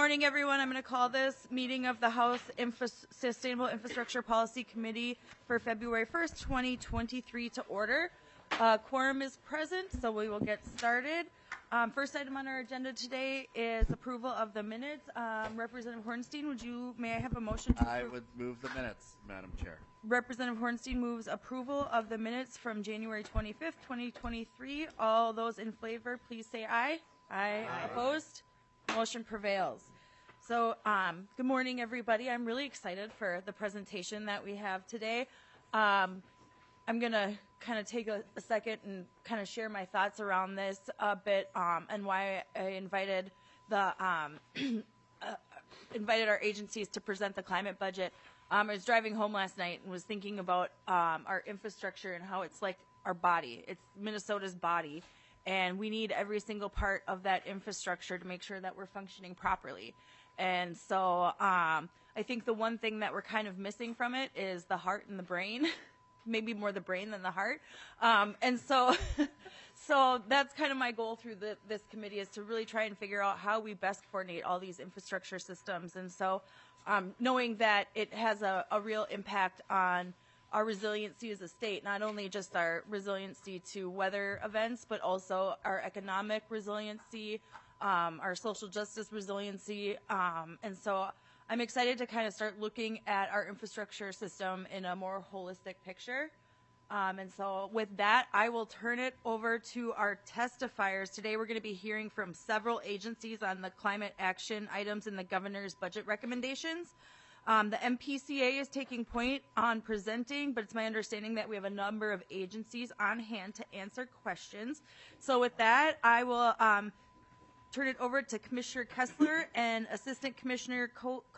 morning, everyone. I'm going to call this meeting of the House Sustainable Infrastructure Policy Committee for February 1st, 2023 to order. Quorum is present, so we will get started. First item on our agenda today is approval of the minutes. Representative Hornstein, may I have a motion to approve? I would move the minutes, Madam Chair. Representative Hornstein moves approval of the minutes from January 25th, 2023. All those in favor, please say aye. Aye. Opposed? Motion prevails. So, good morning, everybody. I'm really excited for the presentation that we have today. I'm going to kind of take a second and kind of share my thoughts around this a bit and why I invited invited our agencies to present the climate budget. I was driving home last night and was thinking about our infrastructure and how it's like our body. It's Minnesota's body. And we need every single part of that infrastructure to make sure that we're functioning properly. And so I think the one thing that we're kind of missing from it is the heart and the brain, maybe more the brain than the heart. And so that's kind of my goal through this committee, is to really try and figure out how we best coordinate all these infrastructure systems. And so knowing that it has a real impact on our resiliency as a state, not only just our resiliency to weather events, but also our economic resiliency, our social justice resiliency. And so I'm excited to kind of start looking at our infrastructure system in a more holistic picture. And so with that, I will turn it over to our testifiers. Today we're going to be hearing from several agencies on the climate action items in the governor's budget recommendations. The MPCA is taking point on presenting, but it's my understanding that we have a number of agencies on hand to answer questions. So with that, I will turn it over to Commissioner Kessler and Assistant Commissioner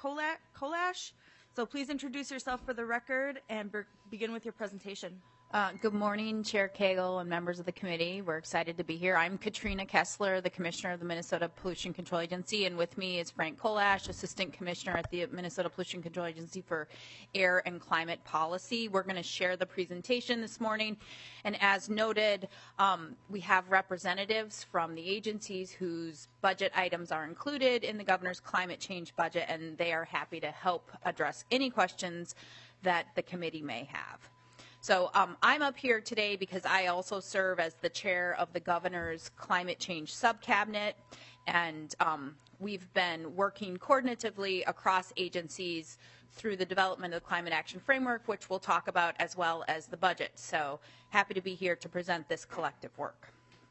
Kolash. So please introduce yourself for the record and begin with your presentation. Good morning, Chair Cagle and members of the committee. We're excited to be here. I'm Katrina Kessler, the Commissioner of the Minnesota Pollution Control Agency, and with me is Frank Kolash, Assistant Commissioner at the Minnesota Pollution Control Agency for Air and Climate Policy. We're going to share the presentation this morning, and as noted, we have representatives from the agencies whose budget items are included in the governor's climate change budget, and they are happy to help address any questions that the committee may have. So I'm up here today because I also serve as the chair of the governor's climate change subcabinet, and we've been working coordinatively across agencies through the development of the climate action framework, which we'll talk about, as well as the budget. So happy to be here to present this collective work.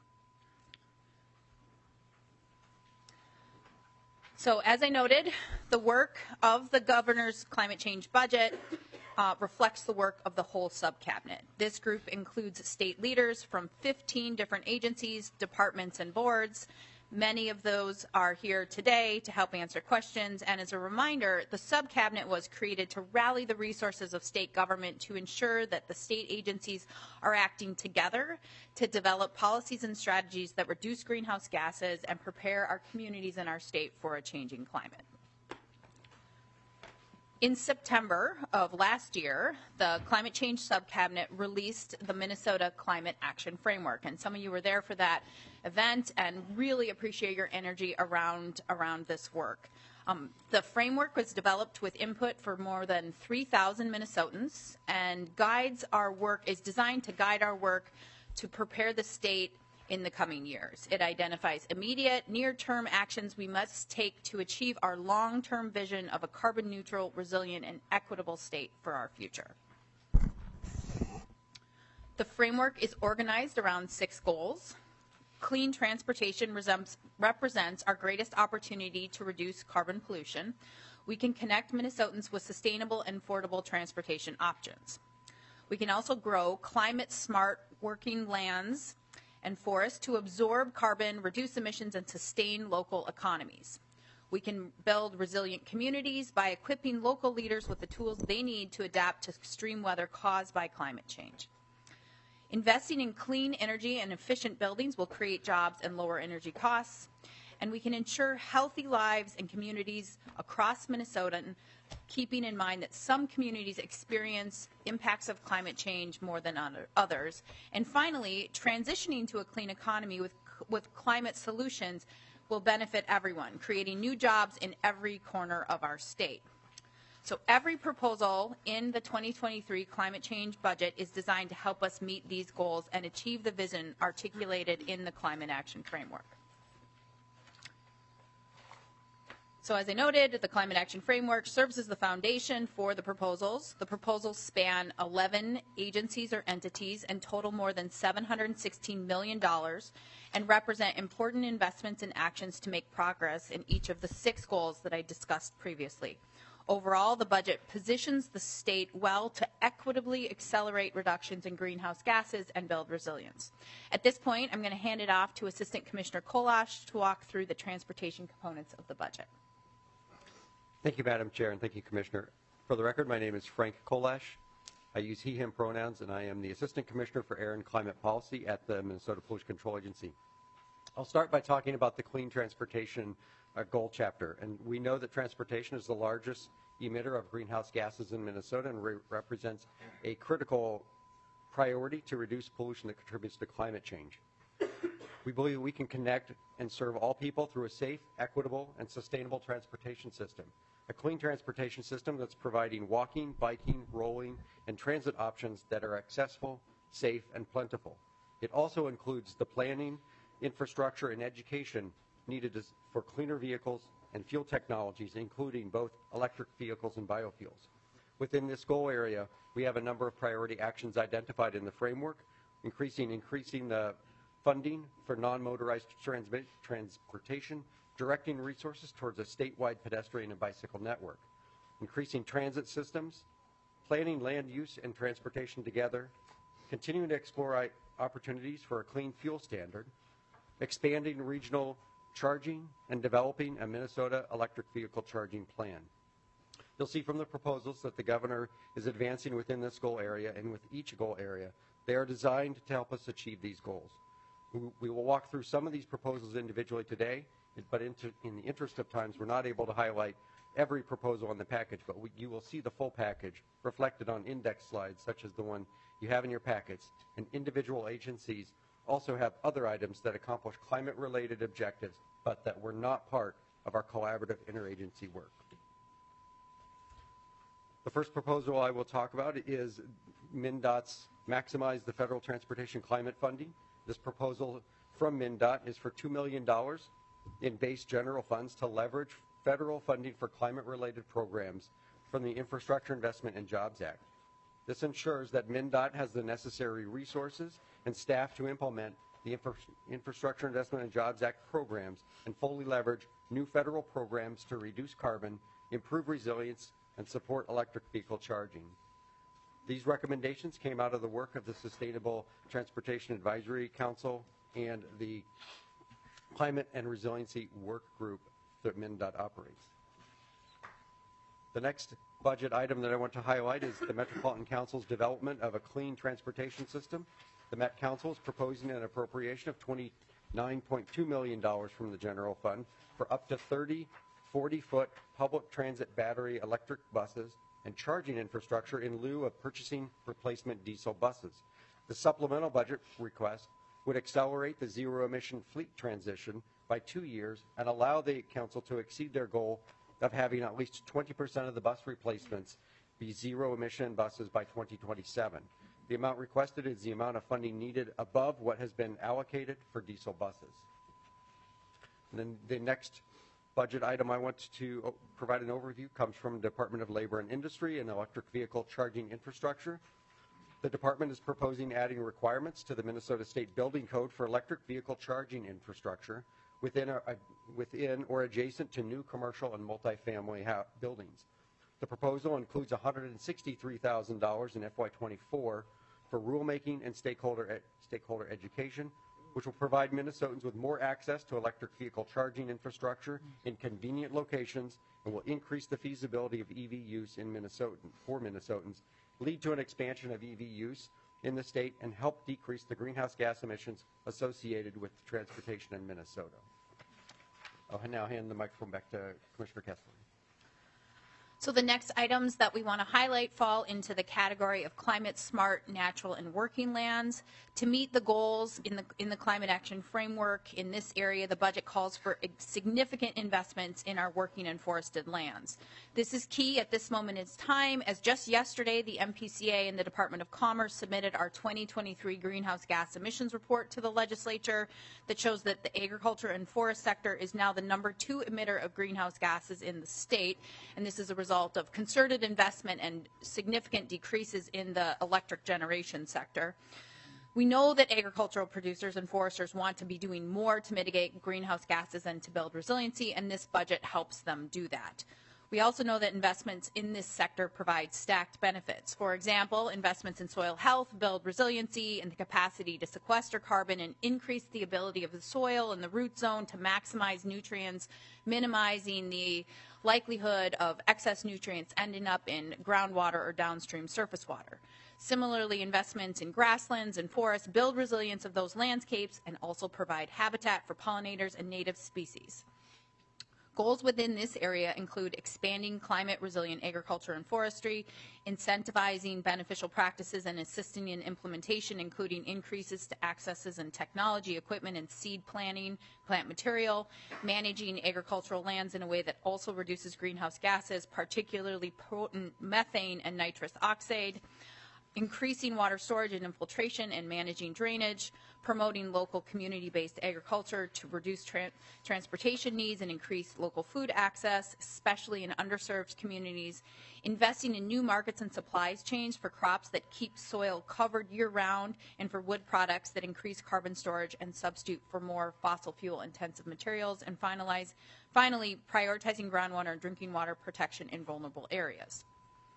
So as I noted, the work of the governor's climate change budget reflects the work of the whole subcabinet. This group includes state leaders from 15 different agencies, departments, and boards. Many of those are here today to help answer questions. And as a reminder, the subcabinet was created to rally the resources of state government to ensure that the state agencies are acting together to develop policies and strategies that reduce greenhouse gases and prepare our communities and our state for a changing climate. In September of last year, the Climate Change Subcabinet released the Minnesota Climate Action Framework, and some of you were there for that event and really appreciate your energy around this work. The framework was developed with input for more than 3,000 Minnesotans and is designed to guide our work to prepare the state in the coming years. It identifies immediate, near-term actions we must take to achieve our long-term vision of a carbon-neutral, resilient, and equitable state for our future. The framework is organized around 6 goals. Clean transportation represents our greatest opportunity to reduce carbon pollution. We can connect Minnesotans with sustainable and affordable transportation options. We can also grow climate-smart working lands and forests to absorb carbon, reduce emissions, and sustain local economies. We can build resilient communities by equipping local leaders with the tools they need to adapt to extreme weather caused by climate change. Investing in clean energy and efficient buildings will create jobs and lower energy costs. And we can ensure healthy lives and communities across Minnesota, keeping in mind that some communities experience impacts of climate change more than others. And finally, transitioning to a clean economy with climate solutions will benefit everyone, creating new jobs in every corner of our state. So every proposal in the 2023 climate change budget is designed to help us meet these goals and achieve the vision articulated in the Climate Action Framework. So as I noted, the Climate Action Framework serves as the foundation for the proposals. The proposals span 11 agencies or entities and total more than $716 million and represent important investments and actions to make progress in each of the 6 goals that I discussed previously. Overall, the budget positions the state well to equitably accelerate reductions in greenhouse gases and build resilience. At this point, I'm going to hand it off to Assistant Commissioner Kolash to walk through the transportation components of the budget. Thank you, Madam Chair, and thank you, Commissioner. For the record, my name is Frank Kolash. I use he, him pronouns, and I am the Assistant Commissioner for Air and Climate Policy at the Minnesota Pollution Control Agency. I'll start by talking about the Clean Transportation Goal Chapter. And we know that transportation is the largest emitter of greenhouse gases in Minnesota and represents a critical priority to reduce pollution that contributes to climate change. We believe we can connect and serve all people through a safe, equitable, and sustainable transportation system. A clean transportation system that's providing walking, biking, rolling, and transit options that are accessible, safe, and plentiful. It also includes the planning, infrastructure, and education needed for cleaner vehicles and fuel technologies, including both electric vehicles and biofuels. Within this goal area, we have a number of priority actions identified in the framework, increasing the funding for non-motorized transportation, directing resources towards a statewide pedestrian and bicycle network, increasing transit systems, planning land use and transportation together, continuing to explore opportunities for a clean fuel standard, expanding regional charging, and developing a Minnesota electric vehicle charging plan. You'll see from the proposals that the governor is advancing within this goal area, and with each goal area, they are designed to help us achieve these goals. We will walk through some of these proposals individually today, but in the interest of times, we're not able to highlight every proposal in the package, but you will see the full package reflected on index slides, such as the one you have in your packets, and individual agencies also have other items that accomplish climate-related objectives, but that were not part of our collaborative interagency work. The first proposal I will talk about is MnDOT's Maximize the Federal Transportation Climate Funding. This proposal from MnDOT is for $2 million in base general funds to leverage federal funding for climate-related programs from the Infrastructure Investment and Jobs Act. This ensures that MnDOT has the necessary resources and staff to implement the Infrastructure Investment and Jobs Act programs and fully leverage new federal programs to reduce carbon, improve resilience, and support electric vehicle charging. These recommendations came out of the work of the Sustainable Transportation Advisory Council and the Climate and Resiliency Work Group that MnDOT operates. The next budget item that I want to highlight is the Metropolitan Council's development of a clean transportation system. The Met Council is proposing an appropriation of $29.2 million from the general fund for up to 30 40-foot public transit battery electric buses and charging infrastructure in lieu of purchasing replacement diesel buses. The supplemental budget request would accelerate the zero-emission fleet transition by 2 years and allow the council to exceed their goal of having at least 20% of the bus replacements be zero-emission buses by 2027. The amount requested is the amount of funding needed above what has been allocated for diesel buses. And then the next budget item I want to provide an overview comes from the Department of Labor and Industry and Electric Vehicle Charging Infrastructure. The department is proposing adding requirements to the Minnesota State Building Code for electric vehicle charging infrastructure within or adjacent to new commercial and multifamily buildings. The proposal includes $163,000 in FY24 for rulemaking and stakeholder education, which will provide Minnesotans with more access to electric vehicle charging infrastructure in convenient locations and will increase the feasibility of EV use for Minnesotans, lead to an expansion of EV use in the state, and help decrease the greenhouse gas emissions associated with transportation in Minnesota. I'll now hand the microphone back to Commissioner Kessler. So the next items that we want to highlight fall into the category of climate smart, natural, and working lands. To meet the goals in the climate action framework in this area, the budget calls for significant investments in our working and forested lands. This is key at this moment in time, as just yesterday the MPCA and the Department of Commerce submitted our 2023 greenhouse gas emissions report to the legislature that shows that the agriculture and forest sector is now the #2 emitter of greenhouse gases in the state, and this is a result of concerted investment and significant decreases in the electric generation sector. We know that agricultural producers and foresters want to be doing more to mitigate greenhouse gases and to build resiliency, and this budget helps them do that. We also know that investments in this sector provide stacked benefits. For example, investments in soil health build resiliency and the capacity to sequester carbon and increase the ability of the soil and the root zone to maximize nutrients, minimizing the likelihood of excess nutrients ending up in groundwater or downstream surface water. Similarly, investments in grasslands and forests build resilience of those landscapes and also provide habitat for pollinators and native species. Goals within this area include expanding climate resilient agriculture and forestry, incentivizing beneficial practices and assisting in implementation, including increases to accesses and technology, equipment and seed planting, plant material, managing agricultural lands in a way that also reduces greenhouse gases, particularly potent methane and nitrous oxide, increasing water storage and infiltration and managing drainage, promoting local community-based agriculture to reduce transportation needs and increase local food access, especially in underserved communities, investing in new markets and supplies chains for crops that keep soil covered year-round and for wood products that increase carbon storage and substitute for more fossil fuel-intensive materials, and finally, prioritizing groundwater and drinking water protection in vulnerable areas.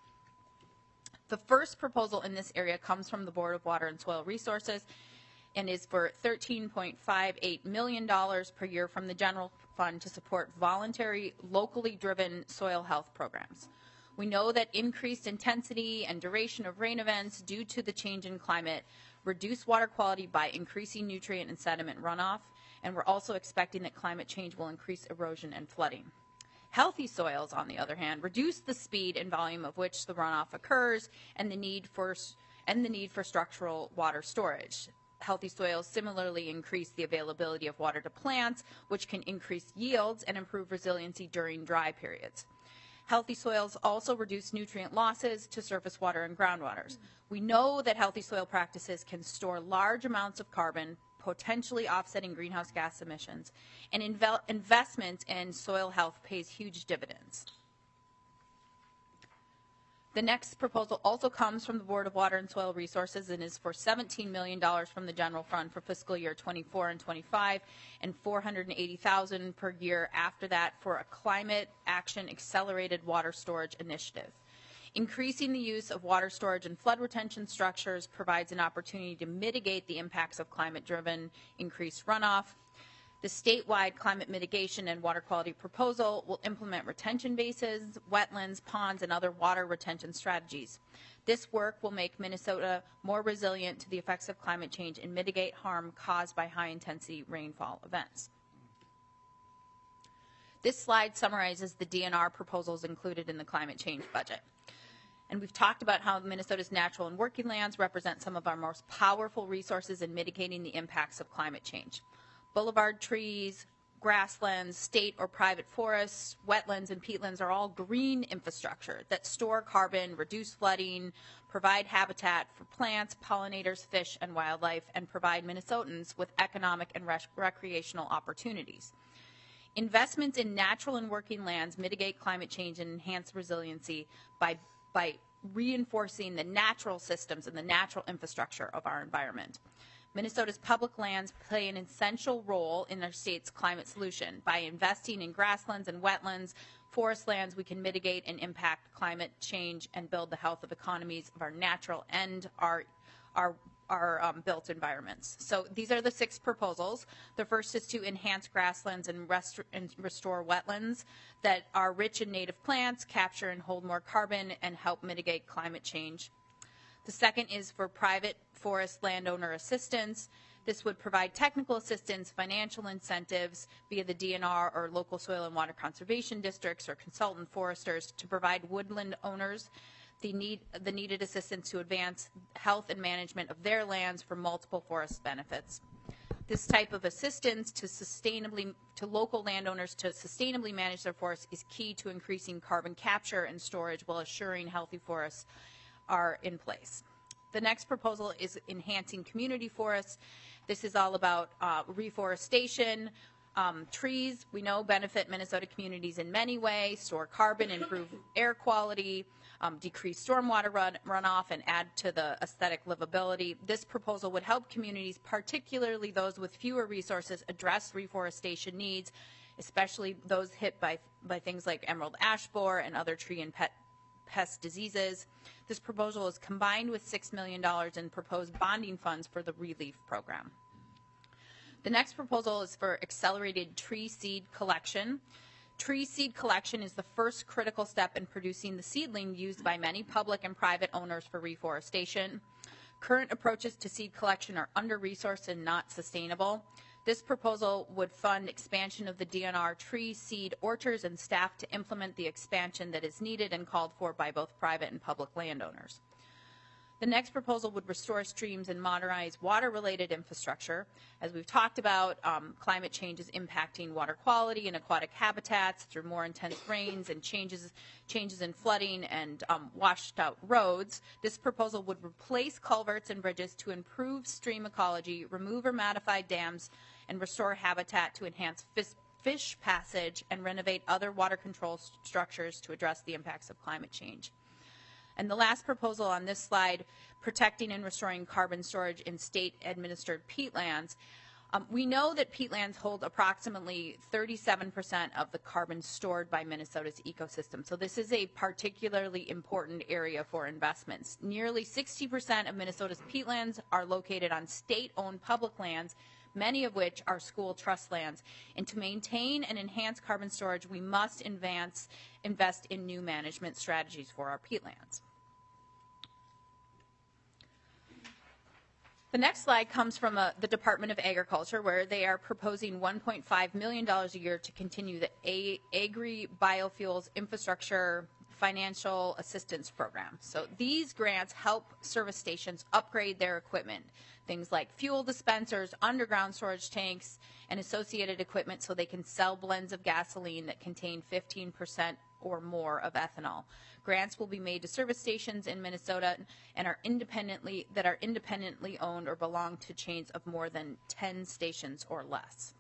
The first proposal in this area comes from the Board of Water and Soil Resources and is for $13.58 million per year from the general fund to support voluntary, locally driven soil health programs. We know that increased intensity and duration of rain events due to the change in climate reduce water quality by increasing nutrient and sediment runoff, and we're also expecting that climate change will increase erosion and flooding. Healthy soils, on the other hand, reduce the speed and volume of which the runoff occurs and the need for structural water storage. Healthy soils similarly increase the availability of water to plants, which can increase yields and improve resiliency during dry periods. Healthy soils also reduce nutrient losses to surface water and groundwaters. We know that healthy soil practices can store large amounts of carbon, potentially offsetting greenhouse gas emissions, and investment in soil health pays huge dividends. The next proposal also comes from the Board of Water and Soil Resources and is for $17 million from the general fund for fiscal year 24 and 25, and $480,000 per year after that for a climate action accelerated water storage initiative. Increasing the use of water storage and flood retention structures provides an opportunity to mitigate the impacts of climate-driven increased runoff. The statewide climate mitigation and water quality proposal will implement retention bases, wetlands, ponds, and other water retention strategies. This work will make Minnesota more resilient to the effects of climate change and mitigate harm caused by high-intensity rainfall events. This slide summarizes the DNR proposals included in the climate change budget. And we've talked about how Minnesota's natural and working lands represent some of our most powerful resources in mitigating the impacts of climate change. Boulevard trees, grasslands, state or private forests, wetlands, and peatlands are all green infrastructure that store carbon, reduce flooding, provide habitat for plants, pollinators, fish, and wildlife, and provide Minnesotans with economic and recreational opportunities. Investments in natural and working lands mitigate climate change and enhance resiliency by reinforcing the natural systems and the natural infrastructure of our environment. Minnesota's public lands play an essential role in our state's climate solution. By investing in grasslands and wetlands, forest lands, we can mitigate and impact climate change and build the health of economies of our natural and our built environments. So these are the 6 proposals. The first is to enhance grasslands and restore wetlands that are rich in native plants, capture and hold more carbon, and help mitigate climate change. The second is for private forest landowner assistance. This would provide technical assistance, financial incentives via the DNR or local soil and water conservation districts or consultant foresters to provide woodland owners the needed assistance to advance health and management of their lands for multiple forest benefits. This type of assistance to local landowners to sustainably manage their forests is key to increasing carbon capture and storage while assuring healthy forests are in place. The next proposal is enhancing community forests. This is all about reforestation. Trees, we know, benefit Minnesota communities in many ways: store carbon, improve air quality, decrease stormwater runoff, and add to the aesthetic livability. This proposal would help communities, particularly those with fewer resources, address reforestation needs, especially those hit by things like emerald ash borer and other tree and pest diseases. This proposal is combined with $6 million in proposed bonding funds for the relief program. The next proposal is for accelerated tree seed collection. Tree seed collection is the first critical step in producing the seedling used by many public and private owners for reforestation. Current approaches to seed collection are under-resourced and not sustainable. This proposal would fund expansion of the DNR tree seed orchards and staff to implement the expansion that is needed and called for by both private and public landowners. The next proposal would restore streams and modernize water-related infrastructure. As we've talked about, climate change is impacting water quality and aquatic habitats through more intense rains and changes in flooding and washed-out roads. This proposal would replace culverts and bridges to improve stream ecology, remove or modify dams, and restore habitat to enhance fish passage and renovate other water control structures to address the impacts of climate change. And the last proposal on this slide, protecting and restoring carbon storage in state-administered peatlands. We know that peatlands hold approximately 37% of the carbon stored by Minnesota's ecosystem. So this is a particularly important area for investments. Nearly 60% of Minnesota's peatlands are located on state-owned public lands, many of which are school trust lands. And to maintain and enhance carbon storage, we must invest in new management strategies for our peatlands. The next slide comes from the Department of Agriculture, where they are proposing $1.5 million a year to continue the Agri-Biofuels Infrastructure Financial Assistance Program. So these grants help service stations upgrade their equipment, things like fuel dispensers, underground storage tanks, and associated equipment so they can sell blends of gasoline that contain 15% or more of ethanol. Grants will be made to service stations in Minnesota and are independently owned or belong to chains of more than 10 stations or less.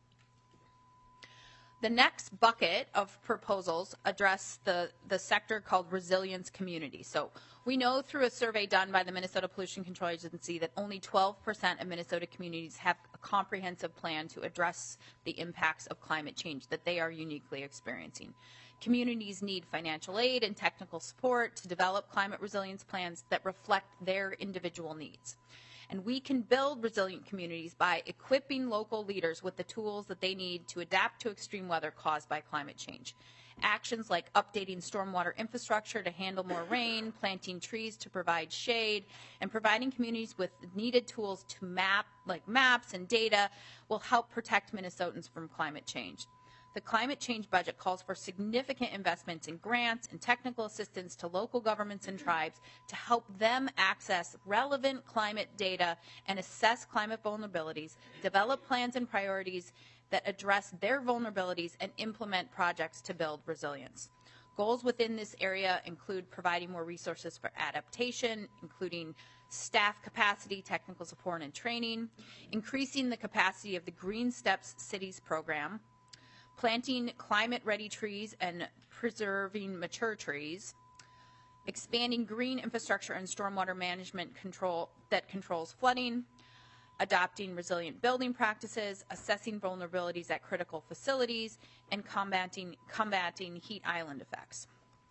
The next bucket of proposals address the sector called resilience community. So we know through a survey done by the Minnesota Pollution Control Agency that only 12% of Minnesota communities have a comprehensive plan to address the impacts of climate change that they are uniquely experiencing. Communities need financial aid and technical support to develop climate resilience plans that reflect their individual needs. And we can build resilient communities by equipping local leaders with the tools that they need to adapt to extreme weather caused by climate change. Actions like updating stormwater infrastructure to handle more rain, planting trees to provide shade, and providing communities with needed tools to map, like maps and data, will help protect Minnesotans from climate change. The climate change budget calls for significant investments in grants and technical assistance to local governments and tribes to help them access relevant climate data and assess climate vulnerabilities, develop plans and priorities that address their vulnerabilities, and implement projects to build resilience. Goals within this area include providing more resources for adaptation, including staff capacity, technical support, and training, increasing the capacity of the Green Steps Cities program, planting climate-ready trees and preserving mature trees, expanding green infrastructure and stormwater management control that controls flooding, adopting resilient building practices, assessing vulnerabilities at critical facilities, and combating heat island effects.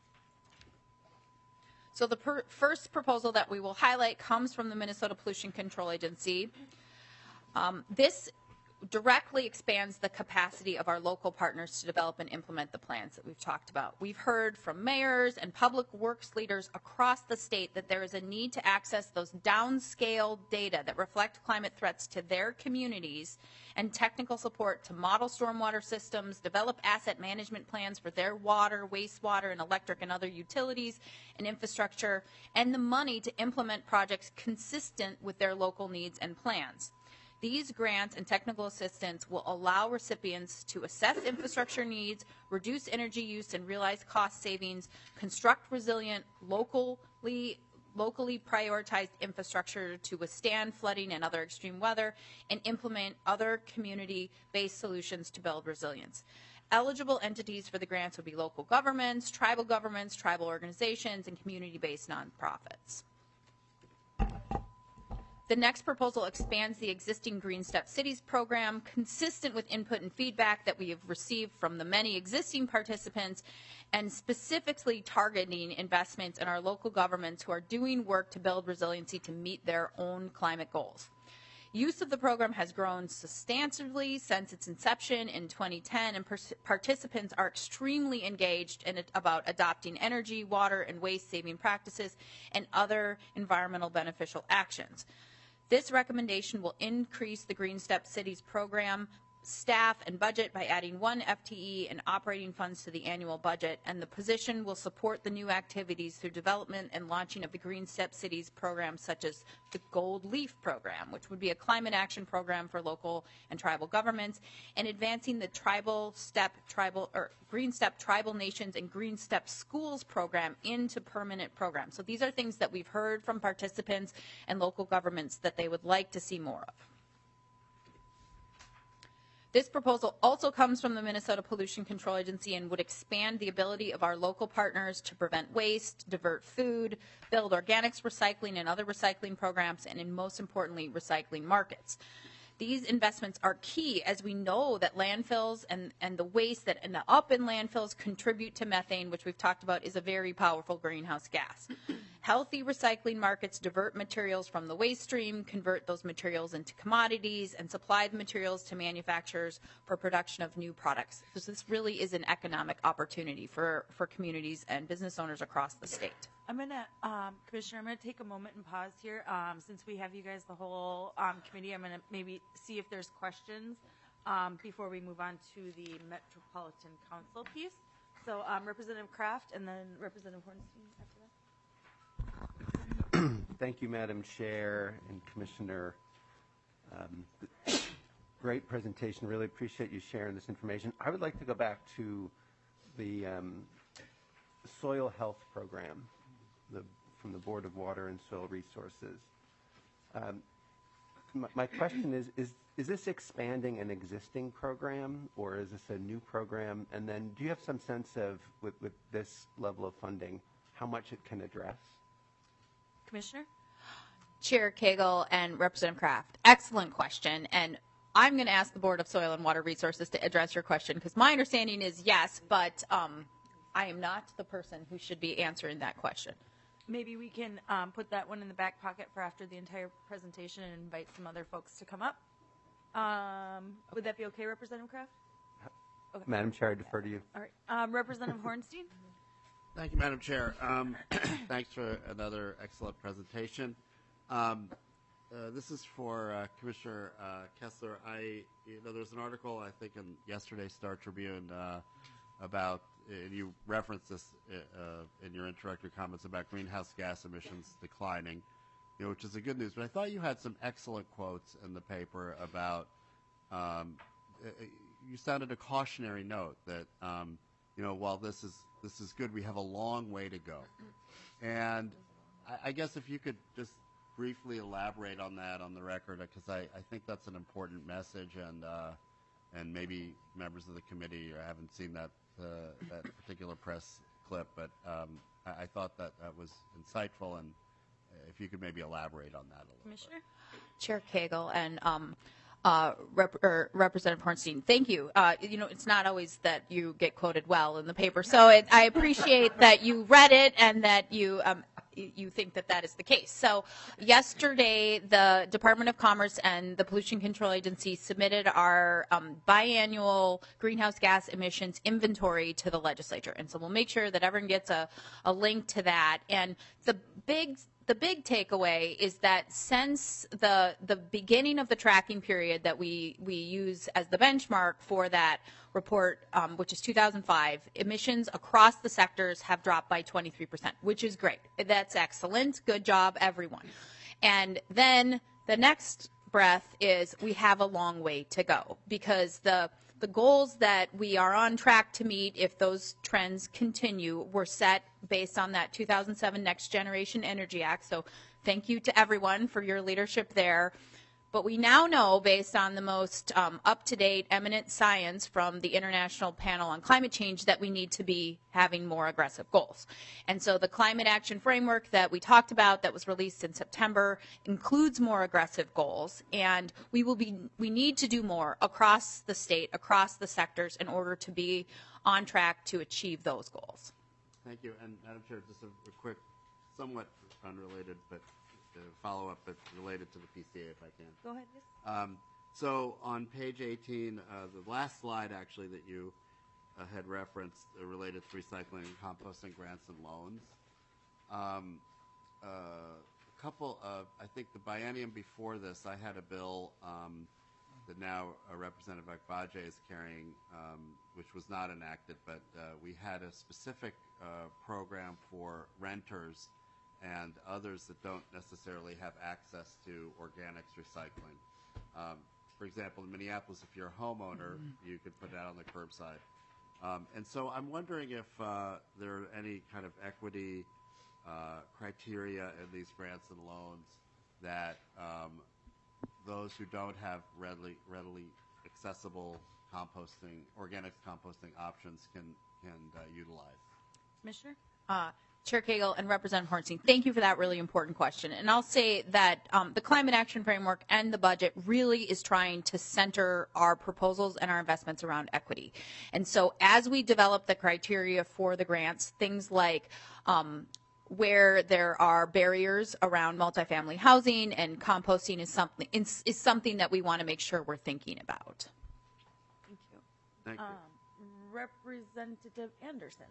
So the first proposal that we will highlight comes from the Minnesota Pollution Control Agency. This directly expands the capacity of our local partners to develop and implement the plans that we've talked about. We've heard from mayors and public works leaders across the state that there is a need to access those downscale data that reflect climate threats to their communities and technical support to model stormwater systems, develop asset management plans for their water, wastewater, and electric and other utilities and infrastructure, and the money to implement projects consistent with their local needs and plans. These grants and technical assistance will allow recipients to assess infrastructure needs, reduce energy use and realize cost savings, construct resilient, locally prioritized infrastructure to withstand flooding and other extreme weather, and implement other community-based solutions to build resilience. Eligible entities for the grants would be local governments, tribal organizations, and community-based nonprofits. The next proposal expands the existing Green Step Cities program, consistent with input and feedback that we have received from the many existing participants, and specifically targeting investments in our local governments who are doing work to build resiliency to meet their own climate goals. Use of the program has grown substantially since its inception in 2010, and participants are extremely engaged in about adopting energy, water, and waste-saving practices and other environmental beneficial actions. This recommendation will increase the Green Step Cities program staff and budget by adding 1 FTE and operating funds to the annual budget, and the position will support the new activities through development and launching of the Green Step Cities program, such as the Gold Leaf program, which would be a climate action program for local and tribal governments, and advancing the Green Step Tribal Nations and Green Step Schools program into permanent programs. So these are things that we've heard from participants and local governments that they would like to see more of. This proposal also comes from the Minnesota Pollution Control Agency and would expand the ability of our local partners to prevent waste, divert food, build organics recycling and other recycling programs, and most importantly, recycling markets. These investments are key, as we know that landfills and the waste that end up in landfills contribute to methane, which we've talked about is a very powerful greenhouse gas. Healthy recycling markets divert materials from the waste stream, convert those materials into commodities, and supply the materials to manufacturers for production of new products. So this really is an economic opportunity for communities and business owners across the state. I'm going to, Commissioner, I'm going to take a moment and pause here. Since we have you guys, the whole committee, I'm going to maybe see if there's questions before we move on to the Metropolitan Council piece. So Representative Kraft and then Representative Hornstein after that. Thank you, Madam Chair and Commissioner. Great presentation. Really appreciate you sharing this information. I would like to go back to the soil health program from the Board of Water and Soil Resources. My question is this expanding an existing program, or is this a new program? And then do you have some sense of, with this level of funding, how much it can address? Commissioner? Chair Cagle and Representative Kraft, excellent question. And I'm going to ask the Board of Soil and Water Resources to address your question, because my understanding is yes, but I am not the person who should be answering that question. Maybe we can put that one in the back pocket for after the entire presentation and invite some other folks to come up. Would that be okay, Representative Kraft? Okay. Madam Chair, I defer to you. All right. Representative Hornstein? Thank you, Madam Chair. Thanks for another excellent presentation. This is for Commissioner Kessler. There's an article, I think, in yesterday's Star Tribune about, and you referenced this in your introductory comments about greenhouse gas emissions declining, which is a good news. But I thought you had some excellent quotes in the paper about, you sounded a cautionary note that, while this is good, we have a long way to go. And I guess if you could just briefly elaborate on that on the record, because I think that's an important message, and maybe members of the committee haven't seen that particular press clip, but I thought that was insightful, and if you could maybe elaborate on that a little Commissioner? bit. Chair Cagle and Representative Hornstein, thank you. It's not always that you get quoted well in the paper, so I appreciate that you read it and that you you think that that is the case. So yesterday, the Department of Commerce and the Pollution Control Agency submitted our biannual greenhouse gas emissions inventory to the legislature. And so we'll make sure that everyone gets a link to that. And the big takeaway is that since the beginning of the tracking period that we use as the benchmark for that report, which is 2005, emissions across the sectors have dropped by 23%, which is great. That's excellent. Good job, everyone. And then the next breath is we have a long way to go, because the goals that we are on track to meet, if those trends continue, were set based on that 2007 Next Generation Energy Act. So thank you to everyone for your leadership there. But we now know, based on the most up-to-date eminent science from the International Panel on Climate Change, that we need to be having more aggressive goals. And so the Climate Action Framework that we talked about that was released in September includes more aggressive goals. And we need to do more across the state, across the sectors, in order to be on track to achieve those goals. Thank you. And Madam Chair, just a quick, somewhat unrelated, but follow-up, but related to the PCA, if I can. Go ahead, yes. So on page 18, the last slide actually that you had referenced related to recycling and composting grants and loans. A couple of, I think the biennium before this, I had a bill that now Representative Agbaje is carrying, which was not enacted, but we had a specific program for renters and others that don't necessarily have access to organics recycling. For example, in Minneapolis, if you're a homeowner, you could put it out on the curbside. And so I'm wondering if there are any kind of equity criteria in these grants and loans that those who don't have readily accessible composting, organics composting options can utilize. Commissioner? Chair Cagle and Representative Hornstein, thank you for that really important question. And I'll say that the Climate Action Framework and the budget really is trying to center our proposals and our investments around equity. And so as we develop the criteria for the grants, things like where there are barriers around multifamily housing and composting is something that we want to make sure we're thinking about. Thank you. Thank you. Representative Anderson.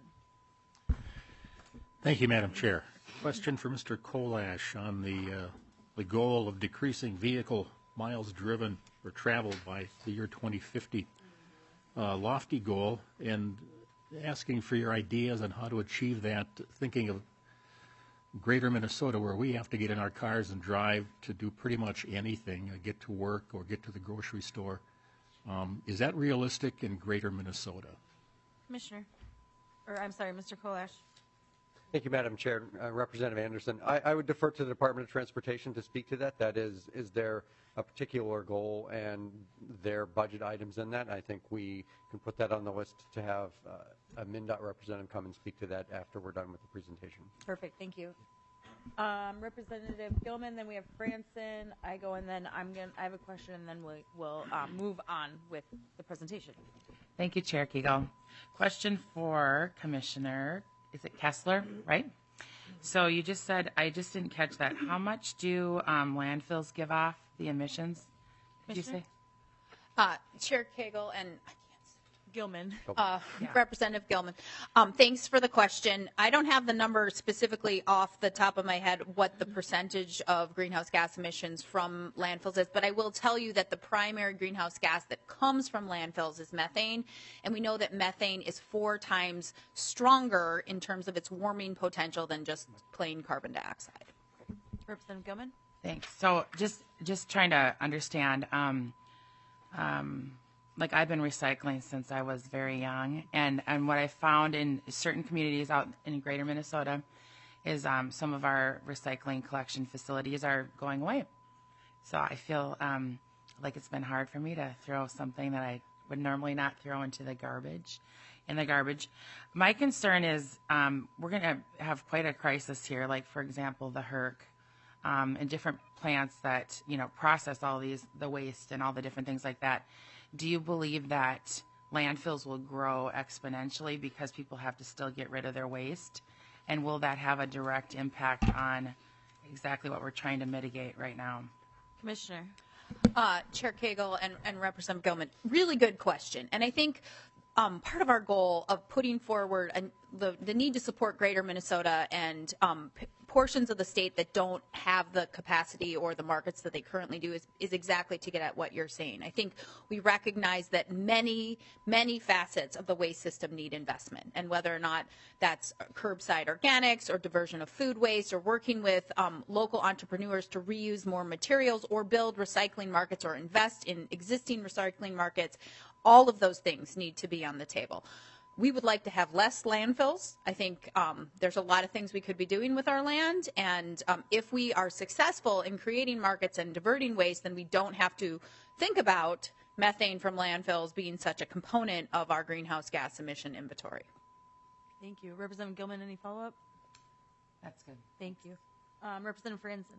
Thank you, Madam Chair. Question for Mr. Kolash on the goal of decreasing vehicle miles driven or traveled by the year 2050. Lofty goal, and asking for your ideas on how to achieve that, thinking of greater Minnesota, where we have to get in our cars and drive to do pretty much anything, get to work or get to the grocery store. Is that realistic in greater Minnesota? Commissioner, or I'm sorry, Mr. Kolash. Thank you, Madam Chair. Representative Anderson, I would defer to the Department of Transportation to speak to that. That is there a particular goal and their budget items in that? I think we can put that on the list to have a MnDOT representative come and speak to that after we're done with the presentation. Perfect, thank you. Representative Gilman, then we have Franson, Igo, and then I have a question, and then we'll move on with the presentation. Thank you, Chair Keegle. Question for Commissioner, is it Kessler, right? So you just said, I just didn't catch that. How much do landfills give off the emissions? Did you say? Chair Cagle and Gilman. Representative Gilman, thanks for the question. I don't have the number specifically off the top of my head what the percentage of greenhouse gas emissions from landfills is, but I will tell you that the primary greenhouse gas that comes from landfills is methane, and we know that methane is 4 times stronger in terms of its warming potential than just plain carbon dioxide. Representative Gilman. Thanks. So just trying to understand, like I've been recycling since I was very young, and what I found in certain communities out in greater Minnesota is some of our recycling collection facilities are going away. So I feel like it's been hard for me to throw something that I would normally not throw into the garbage. My concern is we're going to have quite a crisis here, like, for example, the HERC and different plants that, process all the waste and all the different things like that. Do you believe that landfills will grow exponentially because people have to still get rid of their waste? And will that have a direct impact on exactly what we're trying to mitigate right now? Commissioner. Chair Cagle and Representative Gilman, really good question. And I think part of our goal of putting forward the need to support Greater Minnesota and portions of the state that don't have the capacity or the markets that they currently do is exactly to get at what you're saying. I think we recognize that many facets of the waste system need investment, and whether or not that's curbside organics or diversion of food waste or working with local entrepreneurs to reuse more materials or build recycling markets or invest in existing recycling markets, all of those things need to be on the table. We would like to have less landfills. I think there's a lot of things we could be doing with our land. And if we are successful in creating markets and diverting waste, then we don't have to think about methane from landfills being such a component of our greenhouse gas emission inventory. Thank you. Representative Gilman, any follow-up? That's good. Thank you. Representative Franson.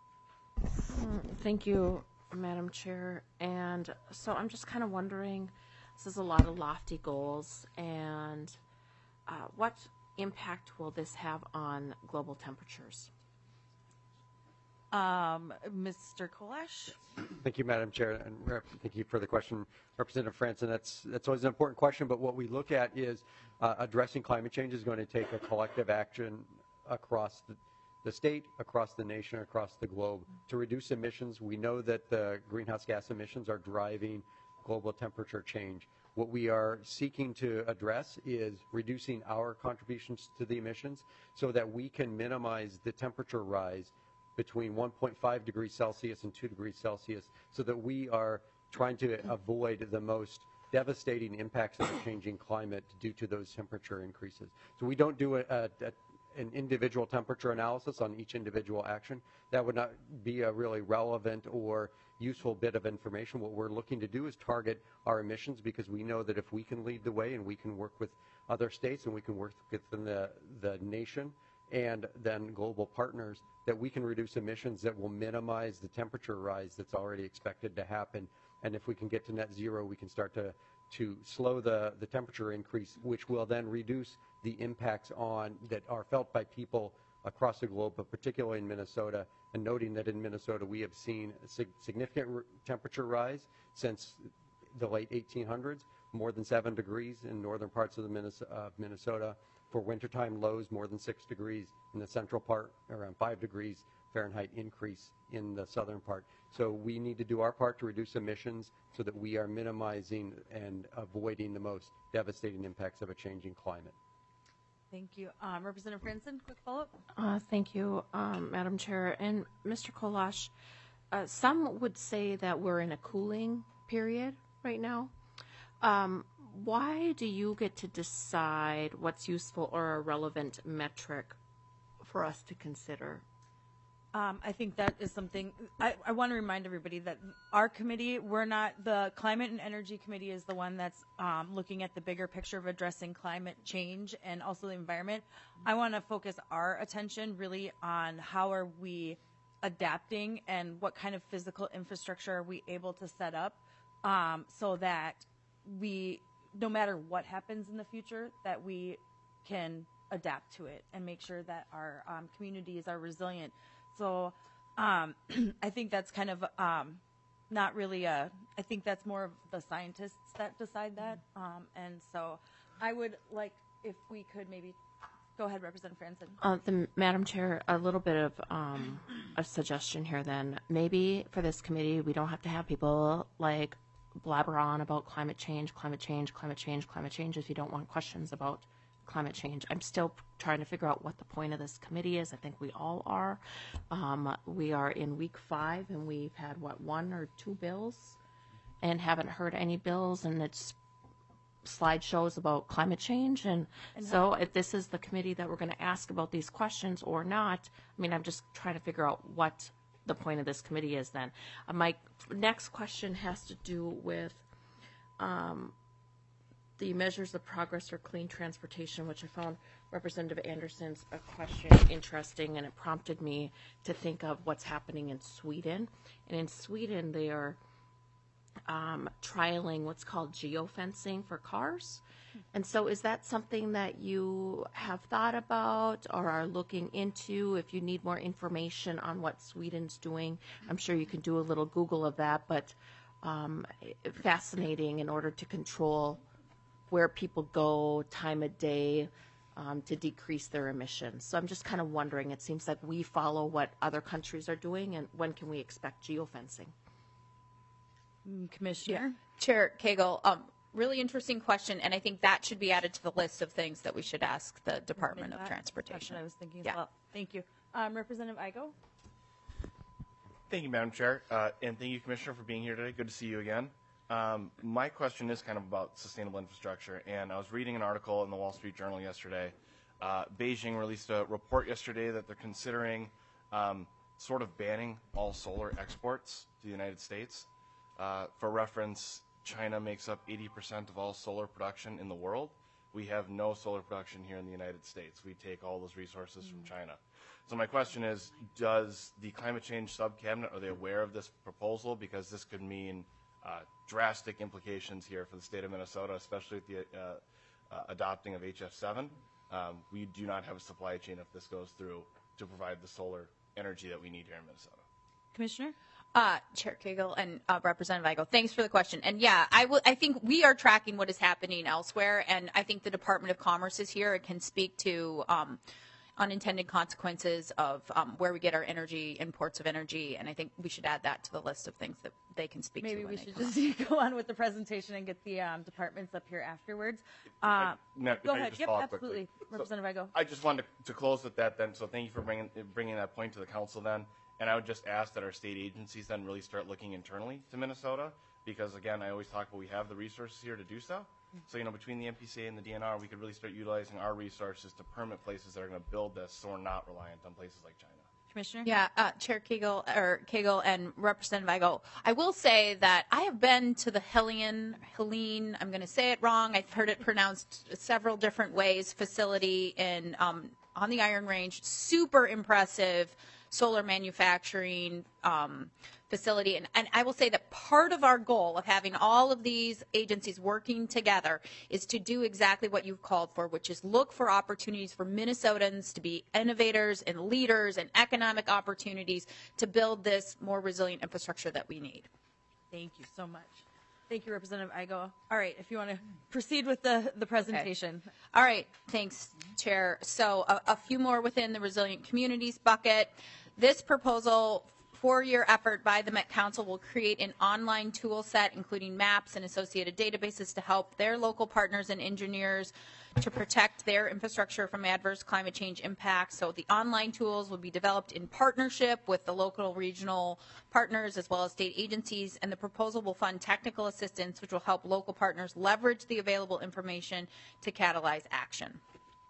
Thank you, Madam Chair. And so I'm just kind of wondering, this is a lot of lofty goals, and what impact will this have on global temperatures? Mr. Kolash? Thank you, Madam Chair, and thank you for the question, Representative Franson. That's always an important question, but what we look at is addressing climate change is going to take a collective action across the state, across the nation, across the globe to reduce emissions. We know that the greenhouse gas emissions are driving global temperature change. What we are seeking to address is reducing our contributions to the emissions so that we can minimize the temperature rise between 1.5 degrees Celsius and 2 degrees Celsius, so that we are trying to avoid the most devastating impacts of a changing climate due to those temperature increases. So we don't do an individual temperature analysis on each individual action. That would not be a really relevant or useful bit of information. What we're looking to do is target our emissions, because we know that if we can lead the way and we can work with other states and we can work within the nation and then global partners, that we can reduce emissions that will minimize the temperature rise that's already expected to happen. And if we can get to net zero, we can start to slow the temperature increase, which will then reduce the impacts that are felt by people across the globe, but particularly in Minnesota. And noting that in Minnesota we have seen a significant temperature rise since the late 1800s, more than 7 degrees in northern parts of Minnesota. For wintertime lows, more than 6 degrees in the central part, around 5 degrees Fahrenheit increase in the southern part. So we need to do our part to reduce emissions so that we are minimizing and avoiding the most devastating impacts of a changing climate. Thank you. Representative Franson, quick follow-up. Thank you, Madam Chair. And Mr. Kolash, some would say that we're in a cooling period right now. Why do you get to decide what's useful or a relevant metric for us to consider? I think that is something I want to remind everybody that our committee, we're not, the Climate and Energy Committee is the one that's looking at the bigger picture of addressing climate change and also the environment. I want to focus our attention really on how are we adapting and what kind of physical infrastructure are we able to set up so that we, no matter what happens in the future, that we can adapt to it and make sure that our communities are resilient. So I think that's kind of not really I think that's more of the scientists that decide that. And so I would like if we could maybe go ahead, Representative Franson. Madam Chair, a little bit of a suggestion here then. Maybe for this committee, we don't have to have people like blabber on about climate change if you don't want questions about climate change. I'm still trying to figure out what the point of this committee is. I think we all are. We are in week 5 and we've had, 1 or 2 bills and haven't heard any bills, and it's slideshows about climate change. And so if this is the committee that we're going to ask about these questions or not, I mean, I'm just trying to figure out what the point of this committee is then. My next question has to do with the measures of progress for clean transportation, which I found Representative Anderson's question interesting, and it prompted me to think of what's happening in Sweden. And in Sweden, they are trialing what's called geofencing for cars. And so is that something that you have thought about or are looking into? If you need more information on what Sweden's doing, I'm sure you can do a little Google of that, but fascinating in order to control where people go, time of day, to decrease their emissions. So I'm just kind of wondering, it seems like we follow what other countries are doing, and when can we expect geofencing? Commissioner? Chair Cagle, really interesting question, and I think that should be added to the list of things that we should ask the Department of That's Transportation. what I was thinking Yeah. as well. Thank you. Representative Igo? Thank you, Madam Chair, and thank you, Commissioner, for being here today. Good to see you again. My question is kind of about sustainable infrastructure, and I was reading an article in the Wall Street Journal yesterday. Beijing released a report yesterday that they're considering sort of banning all solar exports to the United States. For reference, China makes up 80% of all solar production in the world. We have no solar production here in the United States. We take all those resources from China. So my question is, does the climate change subcabinet, are they aware of this proposal? Because this could mean drastic implications here for the state of Minnesota, especially with the adopting of HF7. We do not have a supply chain if this goes through to provide the solar energy that we need here in Minnesota. Commissioner? Chair Cagle and Representative Igo, thanks for the question. And yeah, I think we are tracking what is happening elsewhere, and I think the Department of Commerce is here and can speak to unintended consequences of where we get our energy, imports of energy, and I think we should add that to the list of things that they can speak to. Maybe we when should they come just go on with the presentation and get the departments up here afterwards. Go ahead. Just Yep, follow up absolutely. quickly. Representative Igo. I just wanted to close with that then, so thank you for bringing that point to the council then. And I would just ask that our state agencies then really start looking internally to Minnesota, because again, I always talk about we have the resources here to do so. So, between the MPCA and the DNR, we could really start utilizing our resources to permit places that are going to build this so we're not reliant on places like China. Commissioner? Yeah, Chair Cagle and Representative Igo, I will say that I have been to the Helene, I'm going to say it wrong, I've heard it pronounced several different ways, facility in on the Iron Range, super impressive solar manufacturing facility. And I will say that part of our goal of having all of these agencies working together is to do exactly what you've called for, which is look for opportunities for Minnesotans to be innovators and leaders and economic opportunities to build this more resilient infrastructure that we need. Thank you so much. Thank you, Representative Igo. All right, if you want to proceed with the presentation. Okay. All right, thanks, Chair. So a few more within the Resilient Communities bucket. This proposal, 4-year effort by the Met Council, will create an online tool set, including maps and associated databases, to help their local partners and engineers to protect their infrastructure from adverse climate change impacts. So the online tools will be developed in partnership with the local regional partners as well as state agencies, and the proposal will fund technical assistance, which will help local partners leverage the available information to catalyze action.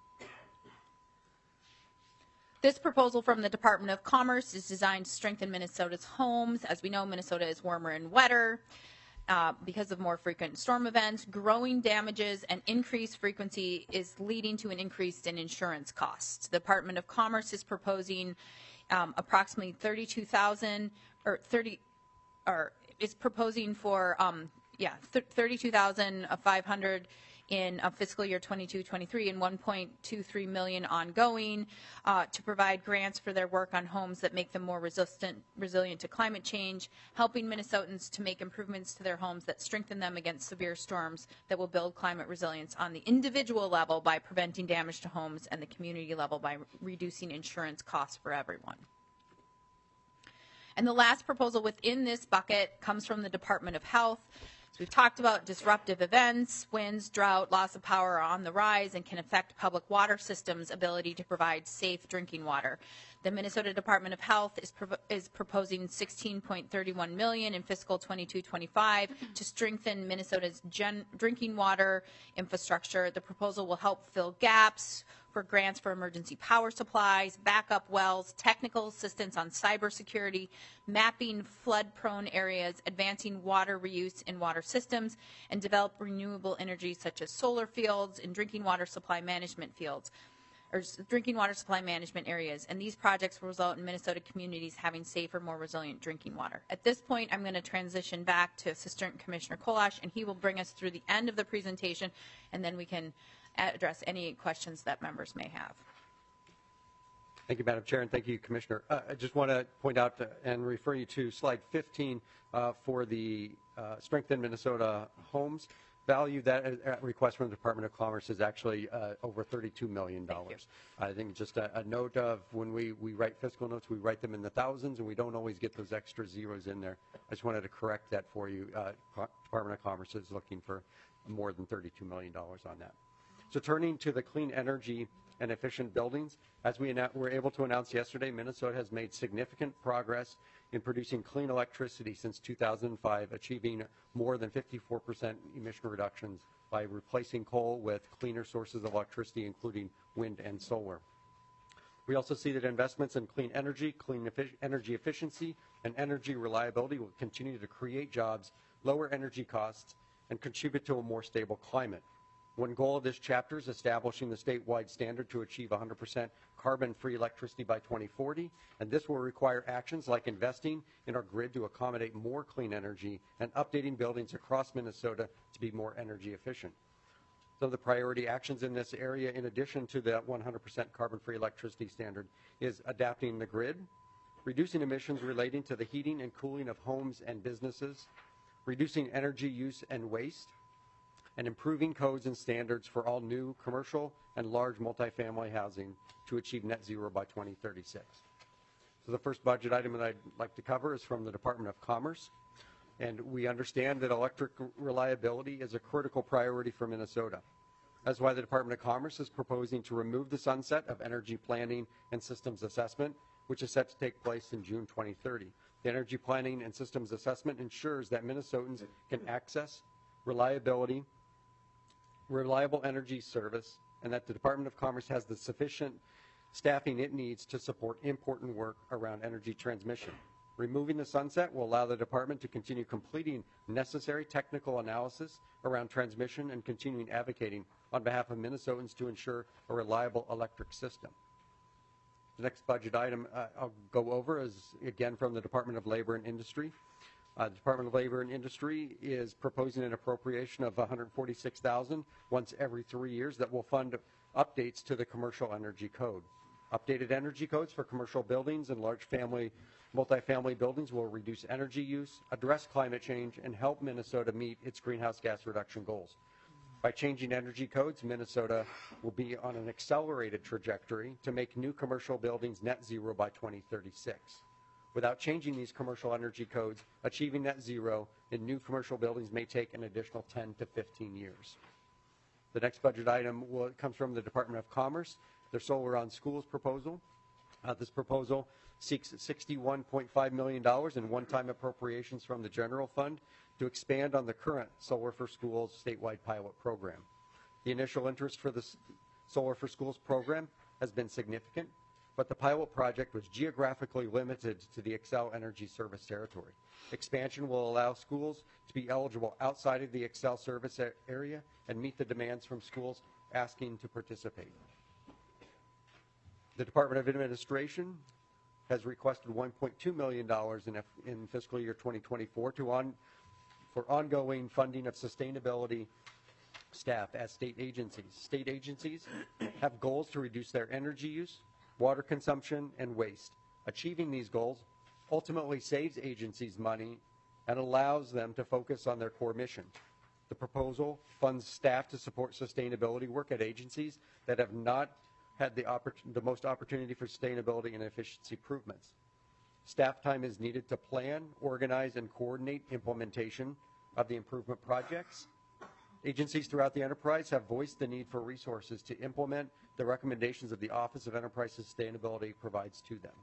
This proposal from the Department of Commerce is designed to strengthen Minnesota's homes. As we know, Minnesota is warmer and wetter because of more frequent storm events. Growing damages and increased frequency is leading to an increase in insurance costs. The Department of Commerce is proposing approximately 32,000 or 30, or is proposing for 32,500 in fiscal year 22-23 and 1.23 million ongoing to provide grants for their work on homes that make them more resilient to climate change, helping Minnesotans to make improvements to their homes that strengthen them against severe storms that will build climate resilience on the individual level by preventing damage to homes and the community level by reducing insurance costs for everyone. And the last proposal within this bucket comes from the Department of Health. So we've talked about disruptive events, winds, drought, loss of power are on the rise and can affect public water systems' ability to provide safe drinking water. The Minnesota Department of Health is proposing $16.31 million in fiscal 22-25 to strengthen Minnesota's drinking water infrastructure. The proposal will help fill gaps for grants for emergency power supplies, backup wells, technical assistance on cybersecurity, mapping flood-prone areas, advancing water reuse in water systems, and develop renewable energy such as solar fields and drinking water supply management fields. drinking water supply management areas. And these projects will result in Minnesota communities having safer, more resilient drinking water. At this point, I'm going to transition back to Assistant Commissioner Kolash, and he will bring us through the end of the presentation, and then we can address any questions that members may have. Thank you, Madam Chair, and thank you, Commissioner. I just want to point out and refer you to slide 15 for the Strengthen Minnesota Homes. Value that request from the Department of Commerce is actually over $32 million. I think just a note of when we write fiscal notes, we write them in the thousands, and we don't always get those extra zeros in there. I just wanted to correct that for you. Department of Commerce is looking for more than $32 million on that. So turning to the clean energy and efficient buildings, as we were able to announce yesterday, Minnesota has made significant progress in producing clean electricity since 2005, achieving more than 54% emission reductions by replacing coal with cleaner sources of electricity, including wind and solar. We also see that investments in clean energy efficiency, and energy reliability will continue to create jobs, lower energy costs, and contribute to a more stable climate. One goal of this chapter is establishing the statewide standard to achieve 100% carbon-free electricity by 2040, and this will require actions like investing in our grid to accommodate more clean energy and updating buildings across Minnesota to be more energy efficient. Some of the priority actions in this area, in addition to the 100% carbon-free electricity standard, is adapting the grid, reducing emissions relating to the heating and cooling of homes and businesses, reducing energy use and waste, and improving codes and standards for all new commercial and large multifamily housing to achieve net zero by 2036. So the first budget item that I'd like to cover is from the Department of Commerce. And we understand that electric reliability is a critical priority for Minnesota. That's why the Department of Commerce is proposing to remove the sunset of energy planning and systems assessment, which is set to take place in June 2030. The energy planning and systems assessment ensures that Minnesotans can access reliable energy service, and that the Department of Commerce has the sufficient staffing it needs to support important work around energy transmission. Removing the sunset will allow the department to continue completing necessary technical analysis around transmission and continuing advocating on behalf of Minnesotans to ensure a reliable electric system. The next budget item I'll go over is, again, from the Department of Labor and Industry. The Department of Labor and Industry is proposing an appropriation of $146,000 once every 3 years that will fund updates to the Commercial Energy Code. Updated energy codes for commercial buildings and large multifamily buildings will reduce energy use, address climate change, and help Minnesota meet its greenhouse gas reduction goals. By changing energy codes, Minnesota will be on an accelerated trajectory to make new commercial buildings net zero by 2036. Without changing these commercial energy codes, achieving net zero in new commercial buildings may take an additional 10 to 15 years. The next budget item comes from the Department of Commerce, their Solar on Schools proposal. This proposal seeks $61.5 million in one-time appropriations from the general fund to expand on the current Solar for Schools statewide pilot program. The initial interest for the Solar for Schools program has been significant, but the pilot project was geographically limited to the Xcel Energy service territory. Expansion will allow schools to be eligible outside of the Xcel service area and meet the demands from schools asking to participate. The Department of Administration has requested $1.2 million in fiscal year 2024 for ongoing funding of sustainability staff at state agencies. State agencies have goals to reduce their energy use, water consumption, and waste. Achieving these goals ultimately saves agencies money and allows them to focus on their core mission. The proposal funds staff to support sustainability work at agencies that have not had the most opportunity for sustainability and efficiency improvements. Staff time is needed to plan, organize, and coordinate implementation of the improvement projects. Agencies throughout the enterprise have voiced the need for resources to implement the recommendations of the Office of Enterprise Sustainability provides to them.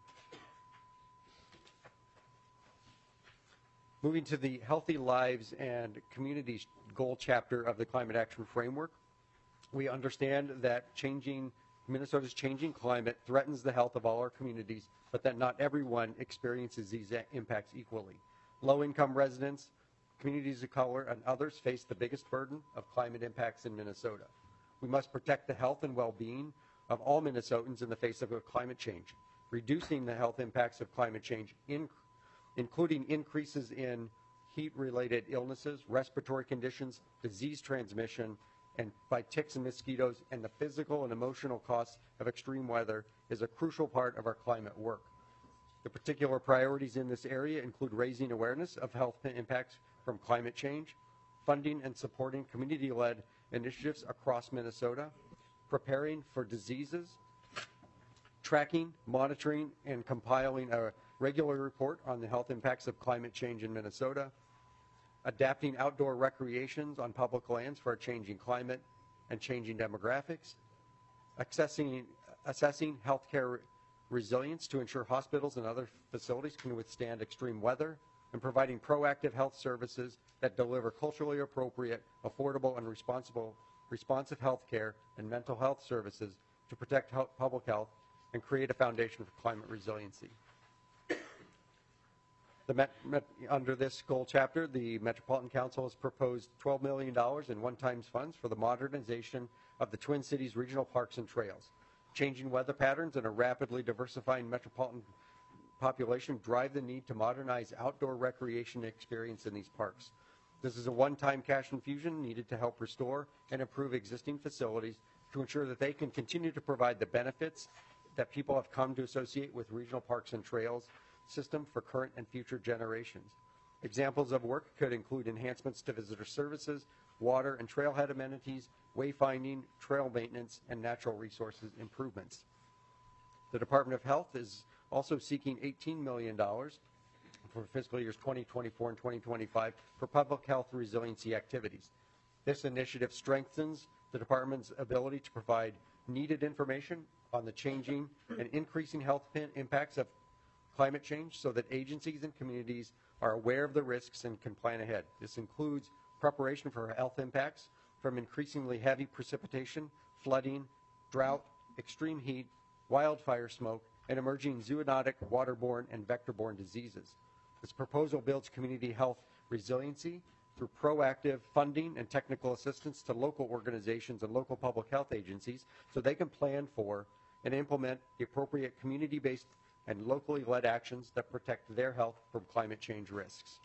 Moving to the Healthy Lives and Communities goal chapter of the Climate Action Framework, we understand that Minnesota's changing climate threatens the health of all our communities, but that not everyone experiences these impacts equally. Low-income residents, communities of color, and others face the biggest burden of climate impacts in Minnesota. We must protect the health and well-being of all Minnesotans in the face of climate change, reducing the health impacts of climate change, including increases in heat-related illnesses, respiratory conditions, disease transmission, and by ticks and mosquitoes, and the physical and emotional costs of extreme weather is a crucial part of our climate work. The particular priorities in this area include raising awareness of health impacts from climate change, funding and supporting community-led initiatives across Minnesota, preparing for diseases, tracking, monitoring, and compiling a regular report on the health impacts of climate change in Minnesota, adapting outdoor recreations on public lands for a changing climate and changing demographics, assessing healthcare resilience to ensure hospitals and other facilities can withstand extreme weather, and providing proactive health services that deliver culturally appropriate, affordable, and responsive health care and mental health services to protect public health and create a foundation for climate resiliency. Under this goal chapter, the Metropolitan Council has proposed $12 million in one-time funds for the modernization of the Twin Cities regional parks and trails. Changing weather patterns and a rapidly diversifying metropolitan population drive the need to modernize outdoor recreation experience in these parks. This is a one-time cash infusion needed to help restore and improve existing facilities to ensure that they can continue to provide the benefits that people have come to associate with regional parks and trails system for current and future generations. Examples of work could include enhancements to visitor services, water and trailhead amenities, wayfinding, trail maintenance, and natural resources improvements. The Department of Health is also seeking $18 million for fiscal years 2024 and 2025 for public health resiliency activities. This initiative strengthens the department's ability to provide needed information on the changing and increasing health impacts of climate change so that agencies and communities are aware of the risks and can plan ahead. This includes preparation for health impacts from increasingly heavy precipitation, flooding, drought, extreme heat, wildfire smoke, and emerging zoonotic, waterborne, and vector-borne diseases. This proposal builds community health resiliency through proactive funding and technical assistance to local organizations and local public health agencies so they can plan for and implement the appropriate community-based and locally led actions that protect their health from climate change risks.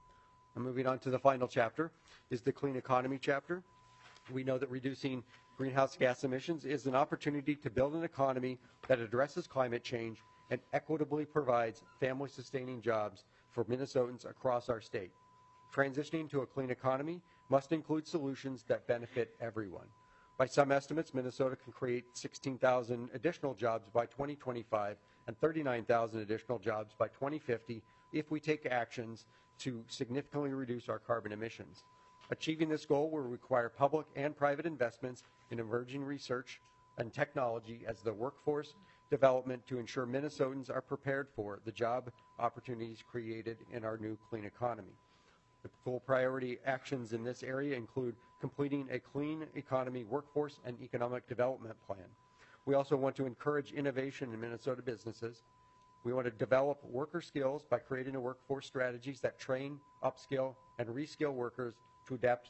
And moving on to the final chapter is the clean economy chapter. We know that reducing greenhouse gas emissions is an opportunity to build an economy that addresses climate change and equitably provides family-sustaining jobs for Minnesotans across our state. Transitioning to a clean economy must include solutions that benefit everyone. By some estimates, Minnesota can create 16,000 additional jobs by 2025 and 39,000 additional jobs by 2050 if we take actions to significantly reduce our carbon emissions. Achieving this goal will require public and private investments in emerging research and technology as the workforce development to ensure Minnesotans are prepared for the job opportunities created in our new clean economy. The goal priority actions in this area include completing a clean economy workforce and economic development plan. We also want to encourage innovation in Minnesota businesses. We want to develop worker skills by creating a workforce strategies that train, upskill, and reskill workers to adapt